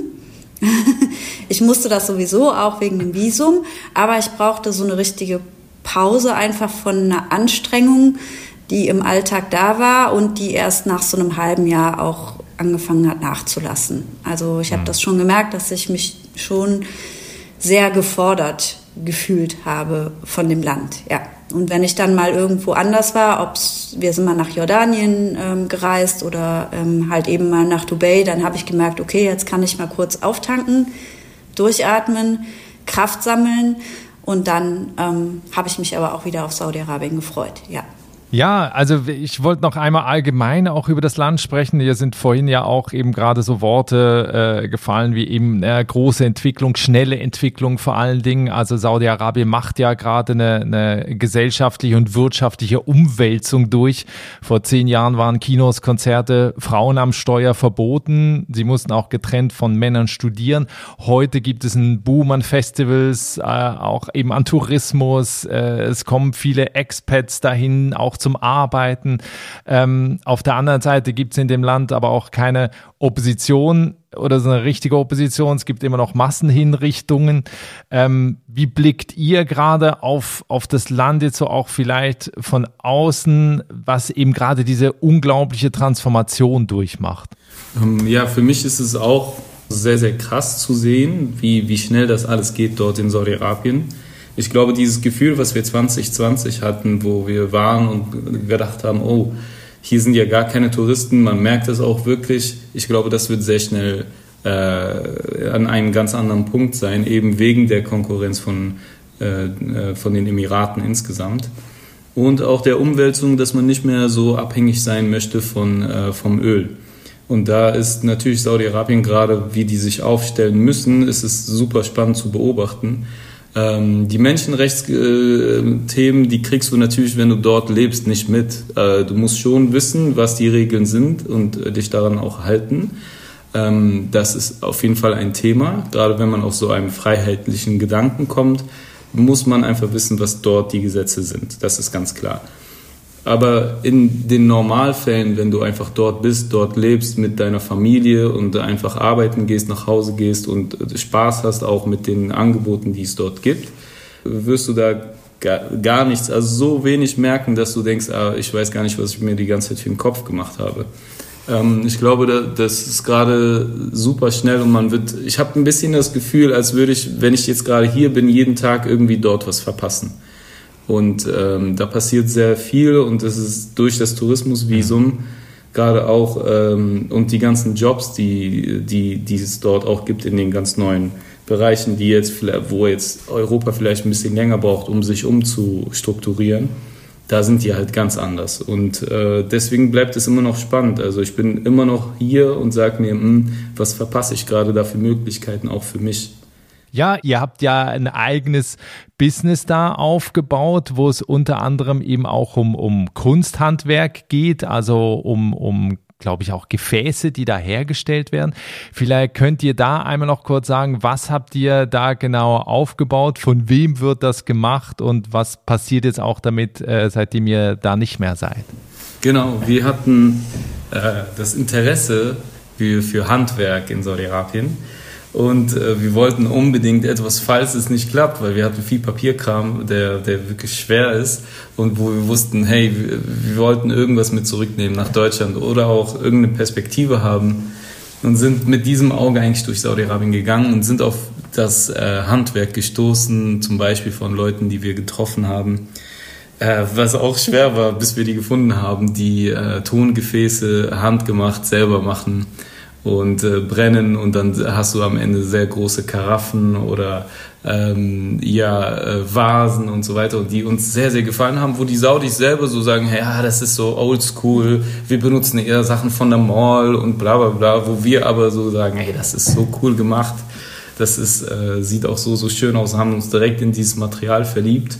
Ich musste das sowieso, auch wegen dem Visum. Aber ich brauchte so eine richtige Pause einfach von einer Anstrengung, die im Alltag da war und die erst nach so einem halben Jahr auch angefangen hat nachzulassen. Also ich habe das schon gemerkt, dass ich mich schon sehr gefordert gefühlt habe von dem Land, ja. Und wenn ich dann mal irgendwo anders war, ob's, wir sind mal nach Jordanien ähm, gereist oder ähm, halt eben mal nach Dubai, dann habe ich gemerkt, okay, jetzt kann ich mal kurz auftanken, durchatmen, Kraft sammeln und dann ähm, habe ich mich aber auch wieder auf Saudi-Arabien gefreut, ja. Ja, also ich wollte noch einmal allgemein auch über das Land sprechen. Hier sind vorhin ja auch eben gerade so Worte äh, gefallen wie eben äh, große Entwicklung, schnelle Entwicklung vor allen Dingen. Also Saudi-Arabien macht ja gerade eine, eine gesellschaftliche und wirtschaftliche Umwälzung durch. Vor zehn Jahren waren Kinos, Konzerte, Frauen am Steuer verboten. Sie mussten auch getrennt von Männern studieren. Heute gibt es einen Boom an Festivals, äh, auch eben an Tourismus. Äh, es kommen viele Expats dahin, auch zum Arbeiten. Ähm, auf der anderen Seite gibt es in dem Land aber auch keine Opposition oder so eine richtige Opposition. Es gibt immer noch Massenhinrichtungen. Ähm, wie blickt ihr gerade auf, auf das Land jetzt so auch vielleicht von außen, was eben gerade diese unglaubliche Transformation durchmacht? Ja, für mich ist es auch sehr, sehr krass zu sehen, wie, wie schnell das alles geht dort in Saudi-Arabien. Ich glaube, dieses Gefühl, was wir zwanzig zwanzig hatten, wo wir waren und gedacht haben, oh, hier sind ja gar keine Touristen, man merkt es auch wirklich. Ich glaube, das wird sehr schnell äh, an einem ganz anderen Punkt sein, eben wegen der Konkurrenz von, äh, von den Emiraten insgesamt. Und auch der Umwälzung, dass man nicht mehr so abhängig sein möchte von, äh, vom Öl. Und da ist natürlich Saudi-Arabien gerade, wie die sich aufstellen müssen, ist es super spannend zu beobachten. Ähm, die Menschenrechtsthemen, die kriegst du natürlich, wenn du dort lebst, nicht mit. Äh, du musst schon wissen, was die Regeln sind und äh, dich daran auch halten. Ähm, das ist auf jeden Fall ein Thema. Gerade wenn man auf so einen freiheitlichen Gedanken kommt, muss man einfach wissen, was dort die Gesetze sind. Das ist ganz klar. Aber in den Normalfällen, wenn du einfach dort bist, dort lebst mit deiner Familie und einfach arbeiten gehst, nach Hause gehst und Spaß hast auch mit den Angeboten, die es dort gibt, wirst du da gar, gar nichts, also so wenig merken, dass du denkst, ah, ich weiß gar nicht, was ich mir die ganze Zeit für den Kopf gemacht habe. Ähm, ich glaube, das ist gerade super schnell und man wird, ich habe ein bisschen das Gefühl, als würde ich, wenn ich jetzt gerade hier bin, jeden Tag irgendwie dort was verpassen. Und ähm, da passiert sehr viel und das ist durch das Tourismusvisum gerade auch ähm, und die ganzen Jobs, die, die, die es dort auch gibt in den ganz neuen Bereichen, die jetzt, wo jetzt Europa vielleicht ein bisschen länger braucht, um sich umzustrukturieren, da sind die halt ganz anders. Und äh, deswegen bleibt es immer noch spannend. Also ich bin immer noch hier und sage mir, mh, was verpasse ich gerade da für Möglichkeiten auch für mich. Ja, ihr habt ja ein eigenes Business da aufgebaut, wo es unter anderem eben auch um, um Kunsthandwerk geht, also um, um, glaube ich, auch Gefäße, die da hergestellt werden. Vielleicht könnt ihr da einmal noch kurz sagen, was habt ihr da genau aufgebaut, von wem wird das gemacht und was passiert jetzt auch damit, äh, seitdem ihr da nicht mehr seid? Genau, wir hatten äh, das Interesse für, für Handwerk in Saudi-Arabien. Und äh, wir wollten unbedingt etwas, falls es nicht klappt, weil wir hatten viel Papierkram, der, der wirklich schwer ist und wo wir wussten, hey, wir, wir wollten irgendwas mit zurücknehmen nach Deutschland oder auch irgendeine Perspektive haben und sind mit diesem Auge eigentlich durch Saudi-Arabien gegangen und sind auf das äh, Handwerk gestoßen, zum Beispiel von Leuten, die wir getroffen haben, äh, was auch schwer war, bis wir die gefunden haben, die äh, Tongefäße handgemacht selber machen und äh, brennen und dann hast du am Ende sehr große Karaffen oder ähm, ja, äh, Vasen und so weiter, und die uns sehr, sehr gefallen haben, wo die Saudis selber so sagen, hey, ja, das ist so oldschool, wir benutzen eher Sachen von der Mall und bla bla bla, wo wir aber so sagen, hey, das ist so cool gemacht, das ist, äh, sieht auch so, so schön aus, haben uns direkt in dieses Material verliebt.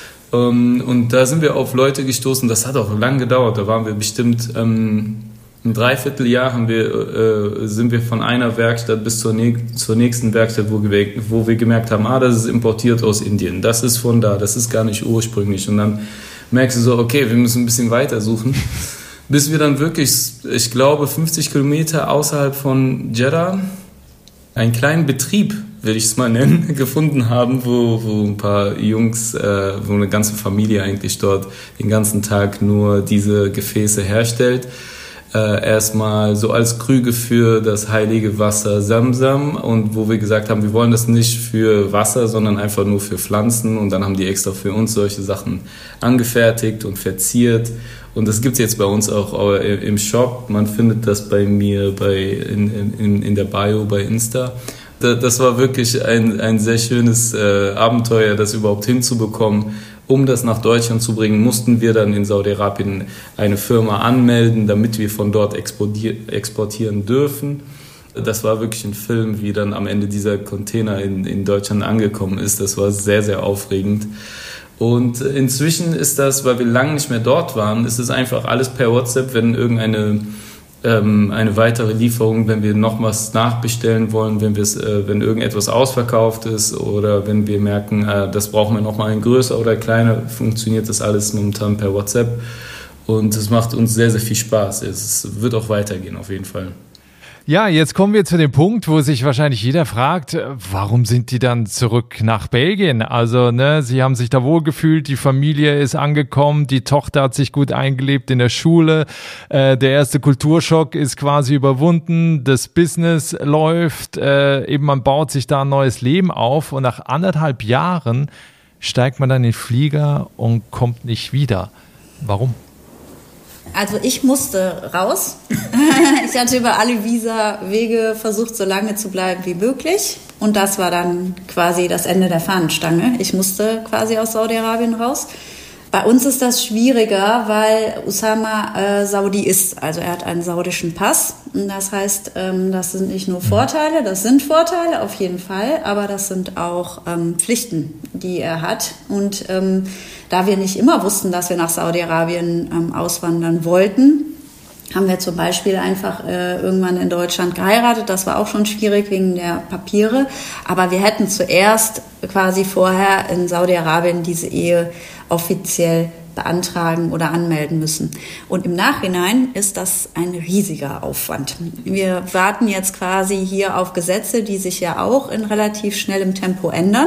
Ähm, und da sind wir auf Leute gestoßen, das hat auch lang gedauert, da waren wir bestimmt ähm, ein Dreivierteljahr haben wir, äh, sind wir von einer Werkstatt bis zur, ne- zur nächsten Werkstatt, wo wir, wo wir gemerkt haben, ah, das ist importiert aus Indien, das ist von da, das ist gar nicht ursprünglich. Und dann merkst du so, okay, wir müssen ein bisschen weiter suchen, bis wir dann wirklich, ich glaube, fünfzig Kilometer außerhalb von Jeddah einen kleinen Betrieb, will ich es mal nennen, gefunden haben, wo, wo ein paar Jungs, äh, wo eine ganze Familie eigentlich dort den ganzen Tag nur diese Gefäße herstellt. Äh, erstmal so als Krüge für das heilige Wasser Zamzam, und wo wir gesagt haben, wir wollen das nicht für Wasser, sondern einfach nur für Pflanzen, und dann haben die extra für uns solche Sachen angefertigt und verziert, und das gibt's jetzt bei uns auch im Shop. Man findet das bei mir bei in, in, in der Bio bei Insta. Das war wirklich ein, ein sehr schönes äh, Abenteuer, das überhaupt hinzubekommen. Um das nach Deutschland zu bringen, mussten wir dann in Saudi-Arabien eine Firma anmelden, damit wir von dort exportieren dürfen. Das war wirklich ein Film, wie dann am Ende dieser Container in, in Deutschland angekommen ist. Das war sehr, sehr aufregend. Und inzwischen ist das, weil wir lange nicht mehr dort waren, ist es einfach alles per WhatsApp, wenn irgendeine ähm, eine weitere Lieferung, wenn wir noch was nachbestellen wollen, wenn wir äh, wenn irgendetwas ausverkauft ist oder wenn wir merken, äh, das brauchen wir noch mal in größer oder kleiner, funktioniert das alles momentan per WhatsApp, und es macht uns sehr, sehr viel Spaß. Es wird auch weitergehen auf jeden Fall. Ja, jetzt kommen wir zu dem Punkt, wo sich wahrscheinlich jeder fragt, warum sind die dann zurück nach Belgien? Also, ne, sie haben sich da wohlgefühlt, die Familie ist angekommen, die Tochter hat sich gut eingelebt in der Schule, äh, der erste Kulturschock ist quasi überwunden, das Business läuft, äh, eben man baut sich da ein neues Leben auf, und nach anderthalb Jahren steigt man dann in den Flieger und kommt nicht wieder. Warum? Also ich musste raus. Ich hatte über alle Visa-Wege versucht, so lange zu bleiben wie möglich. Und das war dann quasi das Ende der Fahnenstange. Ich musste quasi aus Saudi-Arabien raus. Bei uns ist das schwieriger, weil Usama äh, Saudi ist. Also er hat einen saudischen Pass. Und das heißt, ähm, das sind nicht nur Vorteile, das sind Vorteile auf jeden Fall, aber das sind auch ähm, Pflichten, die er hat. Und ähm, da wir nicht immer wussten, dass wir nach Saudi-Arabien ähm, auswandern wollten, haben wir zum Beispiel einfach äh, irgendwann in Deutschland geheiratet. Das war auch schon schwierig wegen der Papiere. Aber wir hätten zuerst quasi vorher in Saudi-Arabien diese Ehe offiziell beantragen oder anmelden müssen. Und im Nachhinein ist das ein riesiger Aufwand. Wir warten jetzt quasi hier auf Gesetze, die sich ja auch in relativ schnellem Tempo ändern,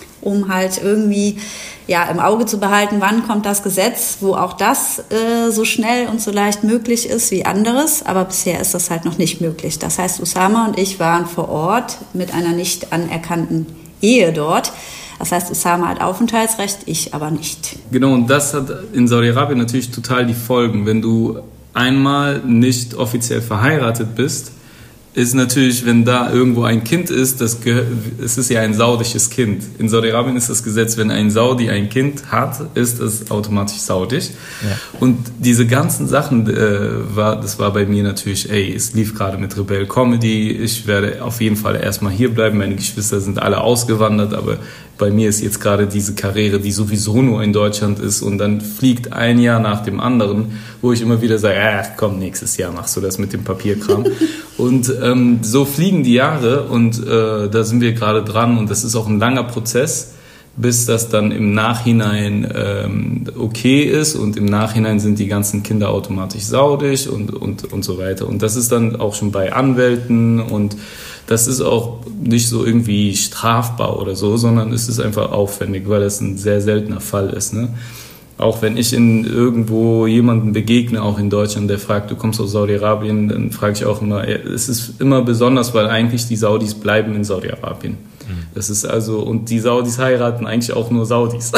um halt irgendwie ja im Auge zu behalten, wann kommt das Gesetz, wo auch das äh, so schnell und so leicht möglich ist wie anderes. Aber bisher ist das halt noch nicht möglich. Das heißt, Usama und ich waren vor Ort mit einer nicht anerkannten Ehe dort. Das heißt, Usama hat Aufenthaltsrecht, ich aber nicht. Genau, und das hat in Saudi-Arabien natürlich total die Folgen. Wenn du einmal nicht offiziell verheiratet bist, ist natürlich, wenn da irgendwo ein Kind ist, das gehör, es ist ja ein saudisches Kind. In Saudi-Arabien ist das Gesetz, wenn ein Saudi ein Kind hat, ist es automatisch saudisch. Ja. Und diese ganzen Sachen, äh, war, das war bei mir natürlich, ey, es lief gerade mit Rebel Comedy, ich werde auf jeden Fall erstmal hier bleiben, meine Geschwister sind alle ausgewandert, aber bei mir ist jetzt gerade diese Karriere, die sowieso nur in Deutschland ist, und dann fliegt ein Jahr nach dem anderen, wo ich immer wieder sage, ach komm, nächstes Jahr machst du das mit dem Papierkram. Und ähm, so fliegen die Jahre, und äh, da sind wir gerade dran, und das ist auch ein langer Prozess, bis das dann im Nachhinein ähm, okay ist, und im Nachhinein sind die ganzen Kinder automatisch saudisch und, und, und so weiter. Und das ist dann auch schon bei Anwälten, und das ist auch nicht so irgendwie strafbar oder so, sondern es ist einfach aufwendig, weil das ein sehr seltener Fall ist, ne? Auch wenn ich in irgendwo jemanden begegne, auch in Deutschland, der fragt, du kommst aus Saudi-Arabien, dann frage ich auch immer, es ist immer besonders, weil eigentlich die Saudis bleiben in Saudi-Arabien. Das ist also, und die Saudis heiraten eigentlich auch nur Saudis.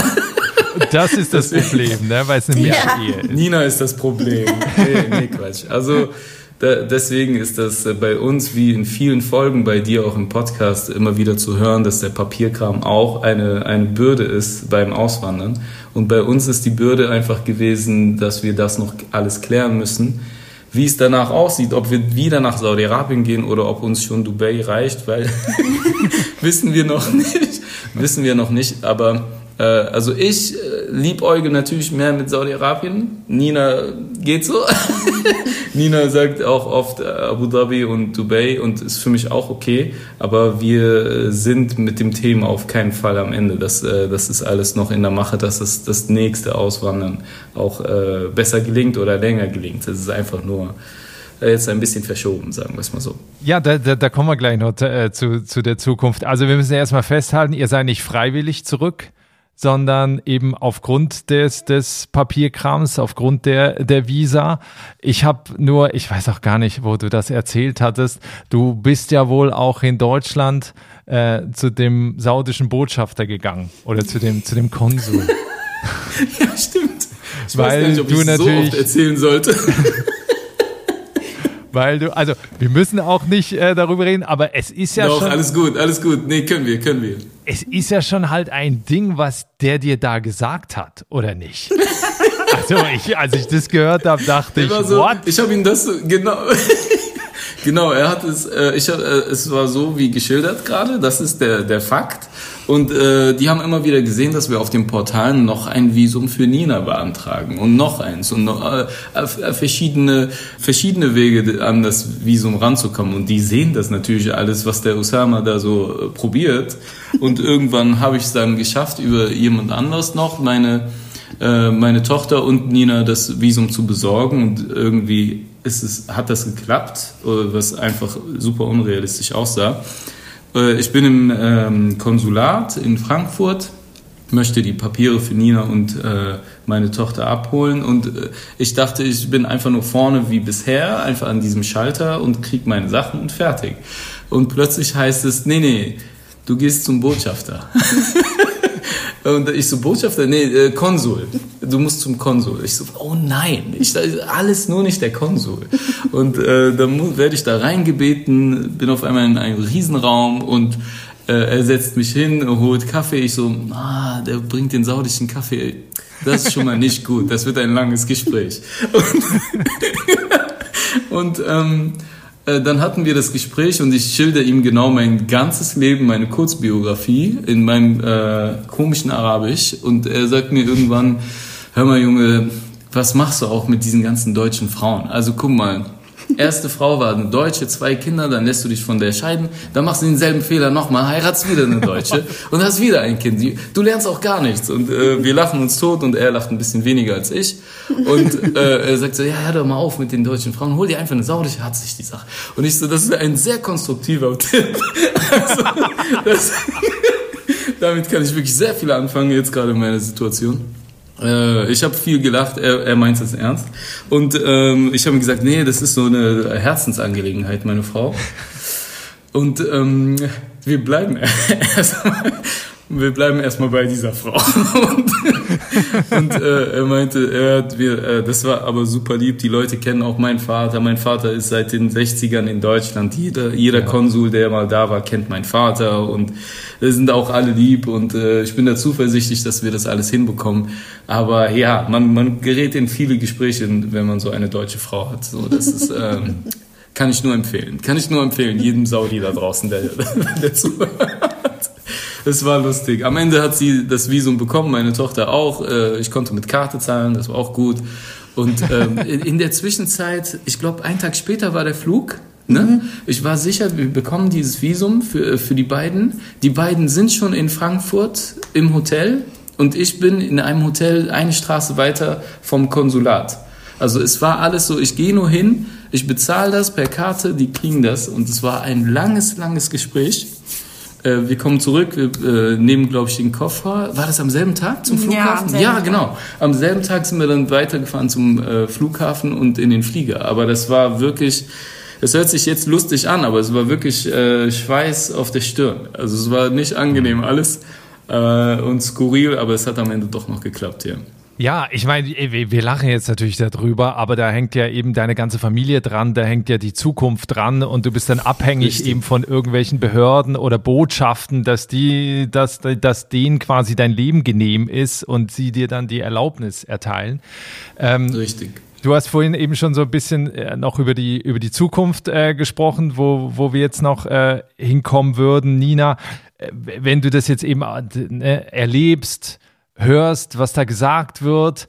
Das ist das Problem, ne? Weil es eine Mischehe ist. Nina ist das Problem. Nee, nee, Quatsch. Also da, deswegen ist das bei uns, wie in vielen Folgen bei dir auch im Podcast, immer wieder zu hören, dass der Papierkram auch eine, eine Bürde ist beim Auswandern. Und bei uns ist die Bürde einfach gewesen, dass wir das noch alles klären müssen. Wie es danach aussieht, ob wir wieder nach Saudi-Arabien gehen oder ob uns schon Dubai reicht, weil wissen wir noch nicht. Wissen wir noch nicht, aber äh, also ich äh, liebäuge natürlich mehr mit Saudi-Arabien. Nina geht so. Nina sagt auch oft äh, Abu Dhabi und Dubai, und ist für mich auch okay, aber wir sind mit dem Thema auf keinen Fall am Ende. Das, äh, das ist alles noch in der Mache, dass es das nächste Auswandern auch äh, besser gelingt oder länger gelingt. Das ist einfach nur jetzt ein bisschen verschoben, sagen wir es mal so. Ja, da, da, da kommen wir gleich noch äh, zu, zu der Zukunft. Also wir müssen erstmal festhalten, ihr seid nicht freiwillig zurück, sondern eben aufgrund des, des Papierkrams, aufgrund der, der Visa. Ich habe nur, ich weiß auch gar nicht, wo du das erzählt hattest, du bist ja wohl auch in Deutschland äh, zu dem saudischen Botschafter gegangen oder zu dem, zu dem Konsul. Ja, stimmt. Ich Weil weiß gar nicht, ob du ich es so oft erzählen sollte. Weil du, also wir müssen auch nicht äh, darüber reden, aber es ist ja Doch, schon... alles gut, alles gut. Nee, können wir, können wir. Es ist ja schon halt ein Ding, was der dir da gesagt hat, oder nicht? Also ich, als ich das gehört habe, dachte ich, so, what? Ich habe ihm das so, genau... Genau, er hat es, äh, ich hab, äh, es war so wie geschildert gerade, das ist der, der Fakt. Und äh, die haben immer wieder gesehen, dass wir auf den Portalen noch ein Visum für Nina beantragen und noch eins und noch äh, äh, verschiedene, verschiedene Wege an das Visum ranzukommen. Und die sehen das natürlich alles, was der Usama da so äh, probiert. Und irgendwann habe ich es dann geschafft, über jemand anders noch meine, äh, meine Tochter und Nina das Visum zu besorgen. Und irgendwie ist es, hat das geklappt, was einfach super unrealistisch aussah. Ich bin im ähm, Konsulat in Frankfurt, möchte die Papiere für Nina und äh, meine Tochter abholen, und äh, ich dachte, ich bin einfach nur vorne wie bisher, einfach an diesem Schalter und krieg meine Sachen und fertig. Und plötzlich heißt es, nee, nee, du gehst zum Botschafter. Und ich so, Botschafter? Nee, äh, Konsul. Du musst zum Konsul. Ich so, oh nein, ich, alles nur nicht der Konsul. Und äh, dann werde ich da reingebeten, bin auf einmal in einem Riesenraum, und äh, er setzt mich hin, holt Kaffee. Ich so, ah, der bringt den saudischen Kaffee. Das ist schon mal nicht gut. Das wird ein langes Gespräch. Und, und ähm, dann hatten wir das Gespräch, und ich schilder ihm genau mein ganzes Leben, meine Kurzbiografie in meinem äh, komischen Arabisch, und er sagt mir irgendwann, hör mal Junge, was machst du auch mit diesen ganzen deutschen Frauen? Also guck mal, Erste Frau war eine Deutsche, zwei Kinder, dann lässt du dich von der scheiden, dann machst du denselben Fehler nochmal, heiratst wieder eine Deutsche und hast wieder ein Kind. Du lernst auch gar nichts und äh, wir lachen uns tot und er lacht ein bisschen weniger als ich und äh, er sagt so, ja, hör doch mal auf mit den deutschen Frauen, hol dir einfach eine Sau, hat sich die Sache. Und ich so, das ist ein sehr konstruktiver Tipp. Also, das, damit kann ich wirklich sehr viel anfangen, jetzt gerade in meiner Situation. Äh, ich habe viel gelacht, er, er meint es ernst. Und ähm, ich habe ihm gesagt, nee, das ist so eine Herzensangelegenheit, meine Frau. Und ähm, wir bleiben erstmal wir bleiben erstmal bei dieser Frau. Und, und äh, er meinte, er hat, wir, äh, das war aber super lieb, die Leute kennen auch meinen Vater. Mein Vater ist seit den sechzigern in Deutschland. Jeder, jeder ja. Konsul, der mal da war, kennt meinen Vater und wir sind auch alle lieb und äh, ich bin da zuversichtlich, dass wir das alles hinbekommen. Aber ja, man, man gerät in viele Gespräche, wenn man so eine deutsche Frau hat. So, das ist... Ähm, kann ich nur empfehlen. Kann ich nur empfehlen, jedem Saudi da draußen, der, der zuhört. Das war lustig. Am Ende hat sie das Visum bekommen, meine Tochter auch. Ich konnte mit Karte zahlen, das war auch gut. Und ähm, in der Zwischenzeit, ich glaube, einen Tag später war der Flug. Ne? Mhm. Ich war sicher, wir bekommen dieses Visum für, für die beiden. Die beiden sind schon in Frankfurt im Hotel und ich bin in einem Hotel eine Straße weiter vom Konsulat. Also es war alles so, ich gehe nur hin, ich bezahle das per Karte, die kriegen das. Und es war ein langes, langes Gespräch. Äh, wir kommen zurück, wir äh, nehmen, glaube ich, den Koffer. War das am selben Tag zum Flughafen? Ja, ja, genau. Am selben Tag sind wir dann weitergefahren zum äh, Flughafen und in den Flieger. Aber das war wirklich, es hört sich jetzt lustig an, aber es war wirklich äh, Schweiß auf der Stirn. Also es war nicht angenehm alles äh, und skurril, aber es hat am Ende doch noch geklappt, ja. Ja, ich meine, wir lachen jetzt natürlich darüber, aber da hängt ja eben deine ganze Familie dran, da hängt ja die Zukunft dran und du bist dann abhängig Richtig. eben von irgendwelchen Behörden oder Botschaften, dass die, dass, dass denen quasi dein Leben genehm ist und sie dir dann die Erlaubnis erteilen. Ähm, Richtig. Du hast vorhin eben schon so ein bisschen äh, noch über die über die Zukunft äh, gesprochen, wo wo wir jetzt noch äh, hinkommen würden, Nina. Äh, wenn du das jetzt eben äh, erlebst, hörst, was da gesagt wird.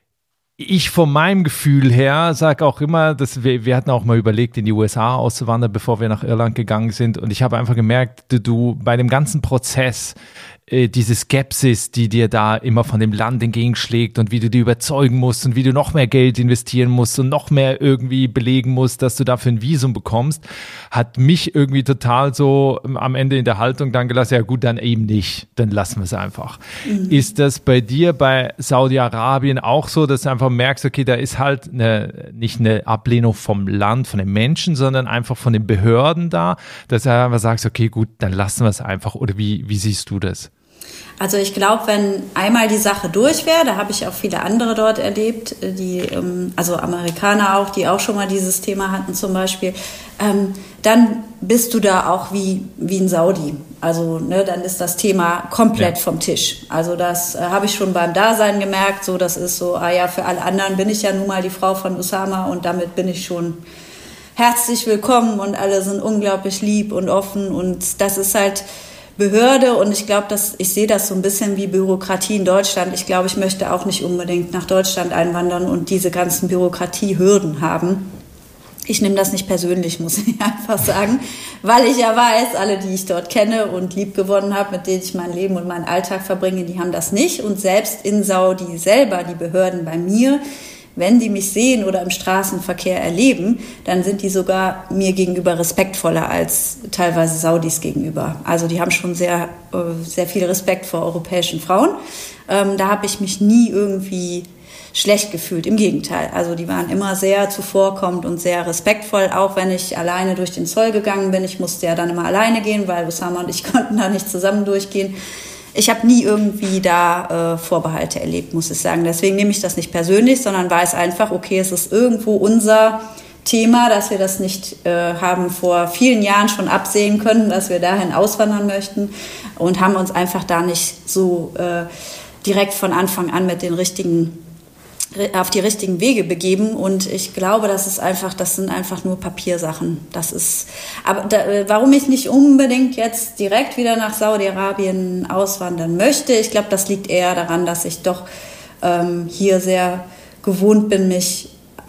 Ich von meinem Gefühl her sage auch immer, dass wir, wir hatten auch mal überlegt, in die U S A auszuwandern, bevor wir nach Irland gegangen sind. Und ich habe einfach gemerkt, du, du bei dem ganzen Prozess, äh, diese Skepsis, die dir da immer von dem Land entgegenschlägt und wie du die überzeugen musst und wie du noch mehr Geld investieren musst und noch mehr irgendwie belegen musst, dass du dafür ein Visum bekommst, hat mich irgendwie total so am Ende in der Haltung dann gelassen, ja gut, dann eben nicht, dann lassen wir es einfach. Mhm. Ist das bei dir bei Saudi-Arabien auch so, dass du einfach merkst, okay, da ist halt eine, nicht eine Ablehnung vom Land, von den Menschen, sondern einfach von den Behörden da, dass du einfach sagst, okay, gut, dann lassen wir es einfach, oder wie, wie siehst du das? Also ich glaube, wenn einmal die Sache durch wäre, da habe ich auch viele andere dort erlebt, die, also Amerikaner auch, die auch schon mal dieses Thema hatten zum Beispiel, ähm, dann bist du da auch wie, wie ein Saudi. Also ne, dann ist das Thema komplett ja. vom Tisch. Also das äh, habe ich schon beim Dasein gemerkt, so das ist so, ah ja, für alle anderen bin ich ja nun mal die Frau von Usama und damit bin ich schon herzlich willkommen und alle sind unglaublich lieb und offen und das ist halt Behörde und ich glaube, dass ich sehe das so ein bisschen wie Bürokratie in Deutschland. Ich glaube, ich möchte auch nicht unbedingt nach Deutschland einwandern und diese ganzen Bürokratiehürden haben. Ich nehme das nicht persönlich, muss ich einfach sagen, weil ich ja weiß, alle, die ich dort kenne und lieb gewonnen habe, mit denen ich mein Leben und meinen Alltag verbringe, die haben das nicht. Und selbst in Saudi selber, die Behörden bei mir, wenn die mich sehen oder im Straßenverkehr erleben, dann sind die sogar mir gegenüber respektvoller als teilweise Saudis gegenüber. Also die haben schon sehr, sehr viel Respekt vor europäischen Frauen. Ähm, da habe ich mich nie irgendwie schlecht gefühlt. Im Gegenteil. Also die waren immer sehr zuvorkommend und sehr respektvoll, auch wenn ich alleine durch den Zoll gegangen bin. Ich musste ja dann immer alleine gehen, weil Usama und ich konnten da nicht zusammen durchgehen. Ich habe nie irgendwie da äh, Vorbehalte erlebt, muss ich sagen. Deswegen nehme ich das nicht persönlich, sondern weiß einfach, okay, es ist irgendwo unser Thema, dass wir das nicht äh, haben vor vielen Jahren schon absehen können, dass wir dahin auswandern möchten und haben uns einfach da nicht so äh, direkt von Anfang an mit den richtigen auf die richtigen Wege begeben und ich glaube, das ist einfach, das sind einfach nur Papiersachen. Das ist, aber da, warum ich nicht unbedingt jetzt direkt wieder nach Saudi-Arabien auswandern möchte, ich glaube, das liegt eher daran, dass ich doch ähm, hier sehr gewohnt bin, mich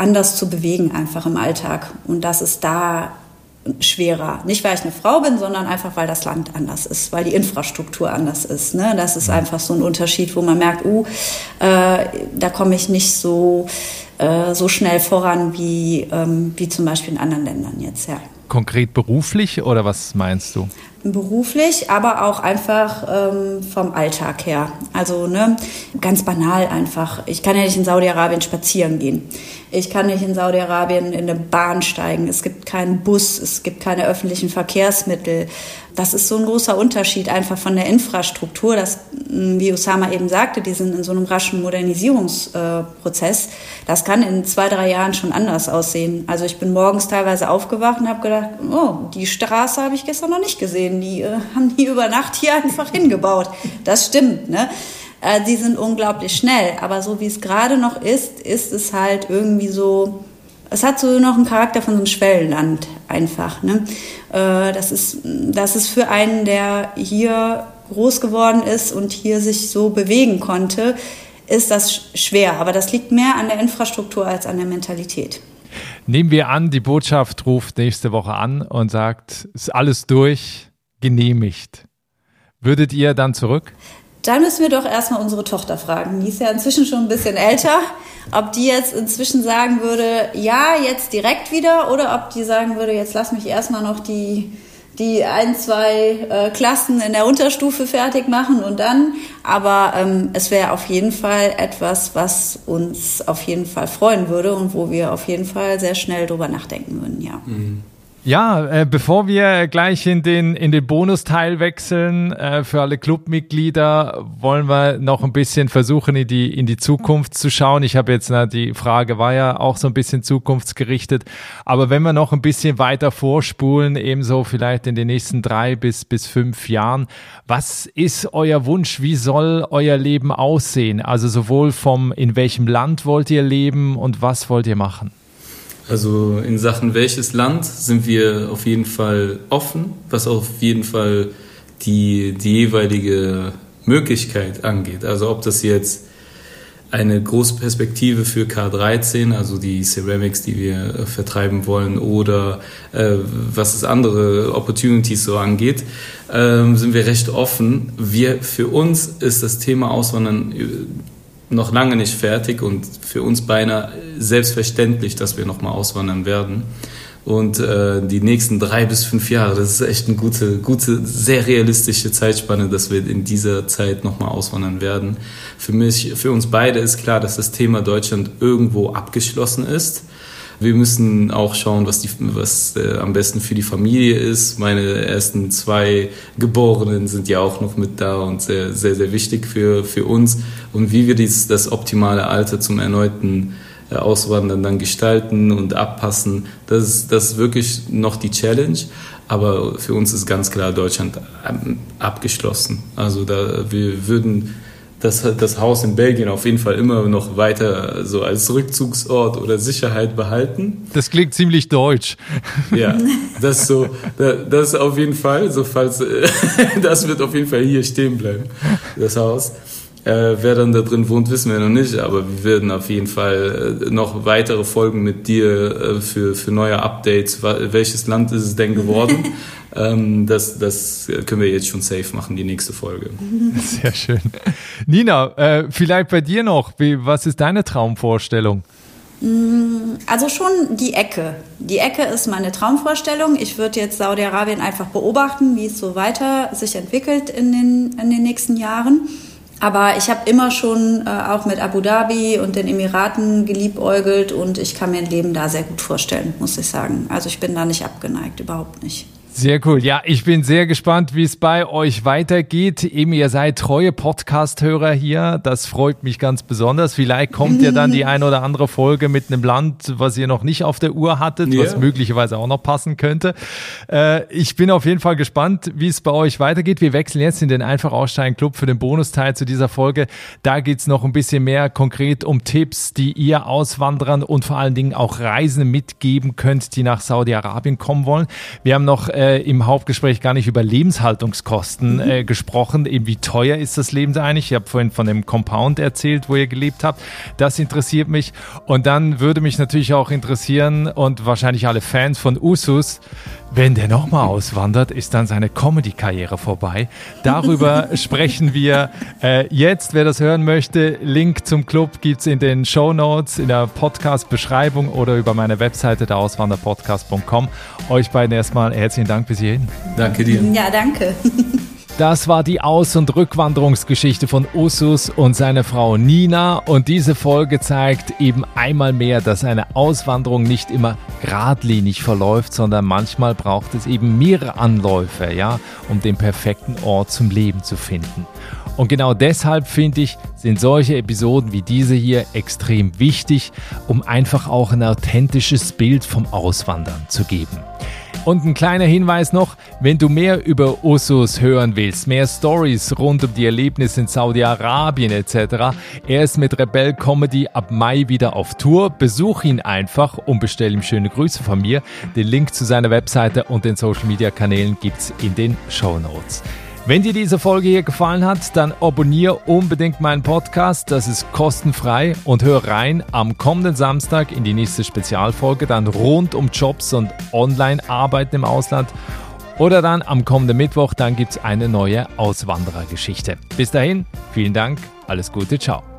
anders zu bewegen einfach im Alltag. Und das ist da schwerer. Nicht, weil ich eine Frau bin, sondern einfach, weil das Land anders ist, weil die Infrastruktur anders ist. Ne? Das ist einfach so ein Unterschied, wo man merkt, uh, äh, da komme ich nicht so, äh, so schnell voran wie, ähm, wie zum Beispiel in anderen Ländern jetzt. Ja. Konkret beruflich oder was meinst du? Beruflich, aber auch einfach ähm, vom Alltag her. Also ne, ganz banal einfach. Ich kann ja nicht in Saudi-Arabien spazieren gehen. Ich kann nicht in Saudi-Arabien in eine Bahn steigen. Es gibt keinen Bus, es gibt keine öffentlichen Verkehrsmittel. Das ist so ein großer Unterschied einfach von der Infrastruktur. Das, wie Osama eben sagte, die sind in so einem raschen Modernisierungsprozess. Das kann in zwei, drei Jahren schon anders aussehen. Also ich bin morgens teilweise aufgewacht und habe gedacht, oh, die Straße habe ich gestern noch nicht gesehen. Die äh, haben die über Nacht hier einfach hingebaut. Das stimmt, ne? Äh, die sind unglaublich schnell. Aber so wie es gerade noch ist, ist es halt irgendwie so, es hat so noch einen Charakter von so einem Schwellenland einfach, ne? Äh, das ist, das ist für einen, der hier groß geworden ist und hier sich so bewegen konnte, ist das schwer. Aber das liegt mehr an der Infrastruktur als an der Mentalität. Nehmen wir an, die Botschaft ruft nächste Woche an und sagt, ist alles durch, genehmigt. Würdet ihr dann zurück? Dann müssen wir doch erstmal unsere Tochter fragen. Die ist ja inzwischen schon ein bisschen älter. Ob die jetzt inzwischen sagen würde, ja, jetzt direkt wieder, oder ob die sagen würde, jetzt lass mich erstmal noch die, die ein, zwei äh, Klassen in der Unterstufe fertig machen und dann. Aber ähm, es wäre auf jeden Fall etwas, was uns auf jeden Fall freuen würde und wo wir auf jeden Fall sehr schnell drüber nachdenken würden, ja. Mhm. Ja, äh, bevor wir gleich in den in den Bonusteil wechseln, äh, für alle Clubmitglieder wollen wir noch ein bisschen versuchen, in die in die Zukunft zu schauen. Ich habe jetzt, na, die Frage war ja auch so ein bisschen zukunftsgerichtet, aber wenn wir noch ein bisschen weiter vorspulen, ebenso vielleicht in den nächsten drei bis bis fünf Jahren, was ist euer Wunsch? Wie soll euer Leben aussehen? Also sowohl vom, in welchem Land wollt ihr leben und was wollt ihr machen? Also in Sachen welches Land sind wir auf jeden Fall offen, was auf jeden Fall die, die jeweilige Möglichkeit angeht. Also ob das jetzt eine große Perspektive für K dreizehn, also die Ceramics, die wir äh, vertreiben wollen, oder äh, was es andere Opportunities so angeht, äh, sind wir recht offen. Wir, für uns ist das Thema Auswandern noch lange nicht fertig und für uns beinahe selbstverständlich, dass wir nochmal auswandern werden. Und äh, die nächsten drei bis fünf Jahre, das ist echt eine gute, gute, sehr realistische Zeitspanne, dass wir in dieser Zeit nochmal auswandern werden. Für mich, für uns beide ist klar, dass das Thema Deutschland irgendwo abgeschlossen ist. Wir müssen auch schauen, was, die, was äh, am besten für die Familie ist. Meine ersten zwei Geborenen sind ja auch noch mit da und sehr, sehr, sehr wichtig für, für uns. Und wie wir dies, das optimale Alter zum erneuten äh, Auswandern dann gestalten und abpassen, das ist, das ist wirklich noch die Challenge. Aber für uns ist ganz klar Deutschland abgeschlossen. Also da, wir würden das, das Haus in Belgien auf jeden Fall immer noch weiter so als Rückzugsort oder Sicherheit behalten. Das klingt ziemlich deutsch. Ja, das ist so, das ist auf jeden Fall, so falls, das wird auf jeden Fall hier stehen bleiben, das Haus. Äh, wer dann da drin wohnt, wissen wir noch nicht, aber wir werden auf jeden Fall äh, noch weitere Folgen mit dir äh, für, für neue Updates. Welches Land ist es denn geworden? ähm, das, das können wir jetzt schon safe machen, die nächste Folge. Sehr schön. Nina, äh, vielleicht bei dir noch, wie, was ist deine Traumvorstellung? Also schon die Ecke. Die Ecke ist meine Traumvorstellung. Ich würde jetzt Saudi-Arabien einfach beobachten, wie es so weiter sich entwickelt in den, in den nächsten Jahren. Aber ich habe immer schon äh, auch mit Abu Dhabi und den Emiraten geliebäugelt und ich kann mir ein Leben da sehr gut vorstellen, muss ich sagen. Also ich bin da nicht abgeneigt, überhaupt nicht. Sehr cool. Ja, ich bin sehr gespannt, wie es bei euch weitergeht. Eben, ihr seid treue Podcast-Hörer hier. Das freut mich ganz besonders. Vielleicht kommt ja dann die ein oder andere Folge mit einem Land, was ihr noch nicht auf der Uhr hattet, yeah. was möglicherweise auch noch passen könnte. Äh, ich bin auf jeden Fall gespannt, wie es bei euch weitergeht. Wir wechseln jetzt in den Einfach-Aussteigen-Club für den Bonusteil zu dieser Folge. Da geht's noch ein bisschen mehr konkret um Tipps, die ihr Auswanderern und vor allen Dingen auch Reisenden mitgeben könnt, die nach Saudi-Arabien kommen wollen. Wir haben noch äh, im Hauptgespräch gar nicht über Lebenshaltungskosten äh, gesprochen. Eben wie teuer ist das Leben eigentlich? Ich habe vorhin von dem Compound erzählt, wo ihr gelebt habt. Das interessiert mich. Und dann würde mich natürlich auch interessieren und wahrscheinlich alle Fans von Usus, wenn der nochmal auswandert, ist dann seine Comedy-Karriere vorbei. Darüber sprechen wir äh, jetzt. Wer das hören möchte, Link zum Club gibt's in den Shownotes, in der Podcast-Beschreibung oder über meine Webseite, der auswanderpodcast punkt com. Euch beiden erstmal herzlichen Dank bis hierhin. Danke dir. Ja, danke. Das war die Aus- und Rückwanderungsgeschichte von Usus und seiner Frau Nina. Und diese Folge zeigt eben einmal mehr, dass eine Auswanderung nicht immer geradlinig verläuft, sondern manchmal braucht es eben mehrere Anläufe, ja, um den perfekten Ort zum Leben zu finden. Und genau deshalb, finde ich, sind solche Episoden wie diese hier extrem wichtig, um einfach auch ein authentisches Bild vom Auswandern zu geben. Und ein kleiner Hinweis noch, wenn du mehr über Usus hören willst, mehr Stories rund um die Erlebnisse in Saudi-Arabien et cetera, er ist mit Rebell Comedy ab Mai wieder auf Tour. Besuch ihn einfach und bestell ihm schöne Grüße von mir. Den Link zu seiner Webseite und den Social-Media-Kanälen gibt's in den Shownotes. Wenn dir diese Folge hier gefallen hat, dann abonniere unbedingt meinen Podcast, das ist kostenfrei, und hör rein am kommenden Samstag in die nächste Spezialfolge, dann rund um Jobs und Online-Arbeiten im Ausland, oder dann am kommenden Mittwoch, dann gibt's eine neue Auswanderergeschichte. Bis dahin, vielen Dank, alles Gute, ciao.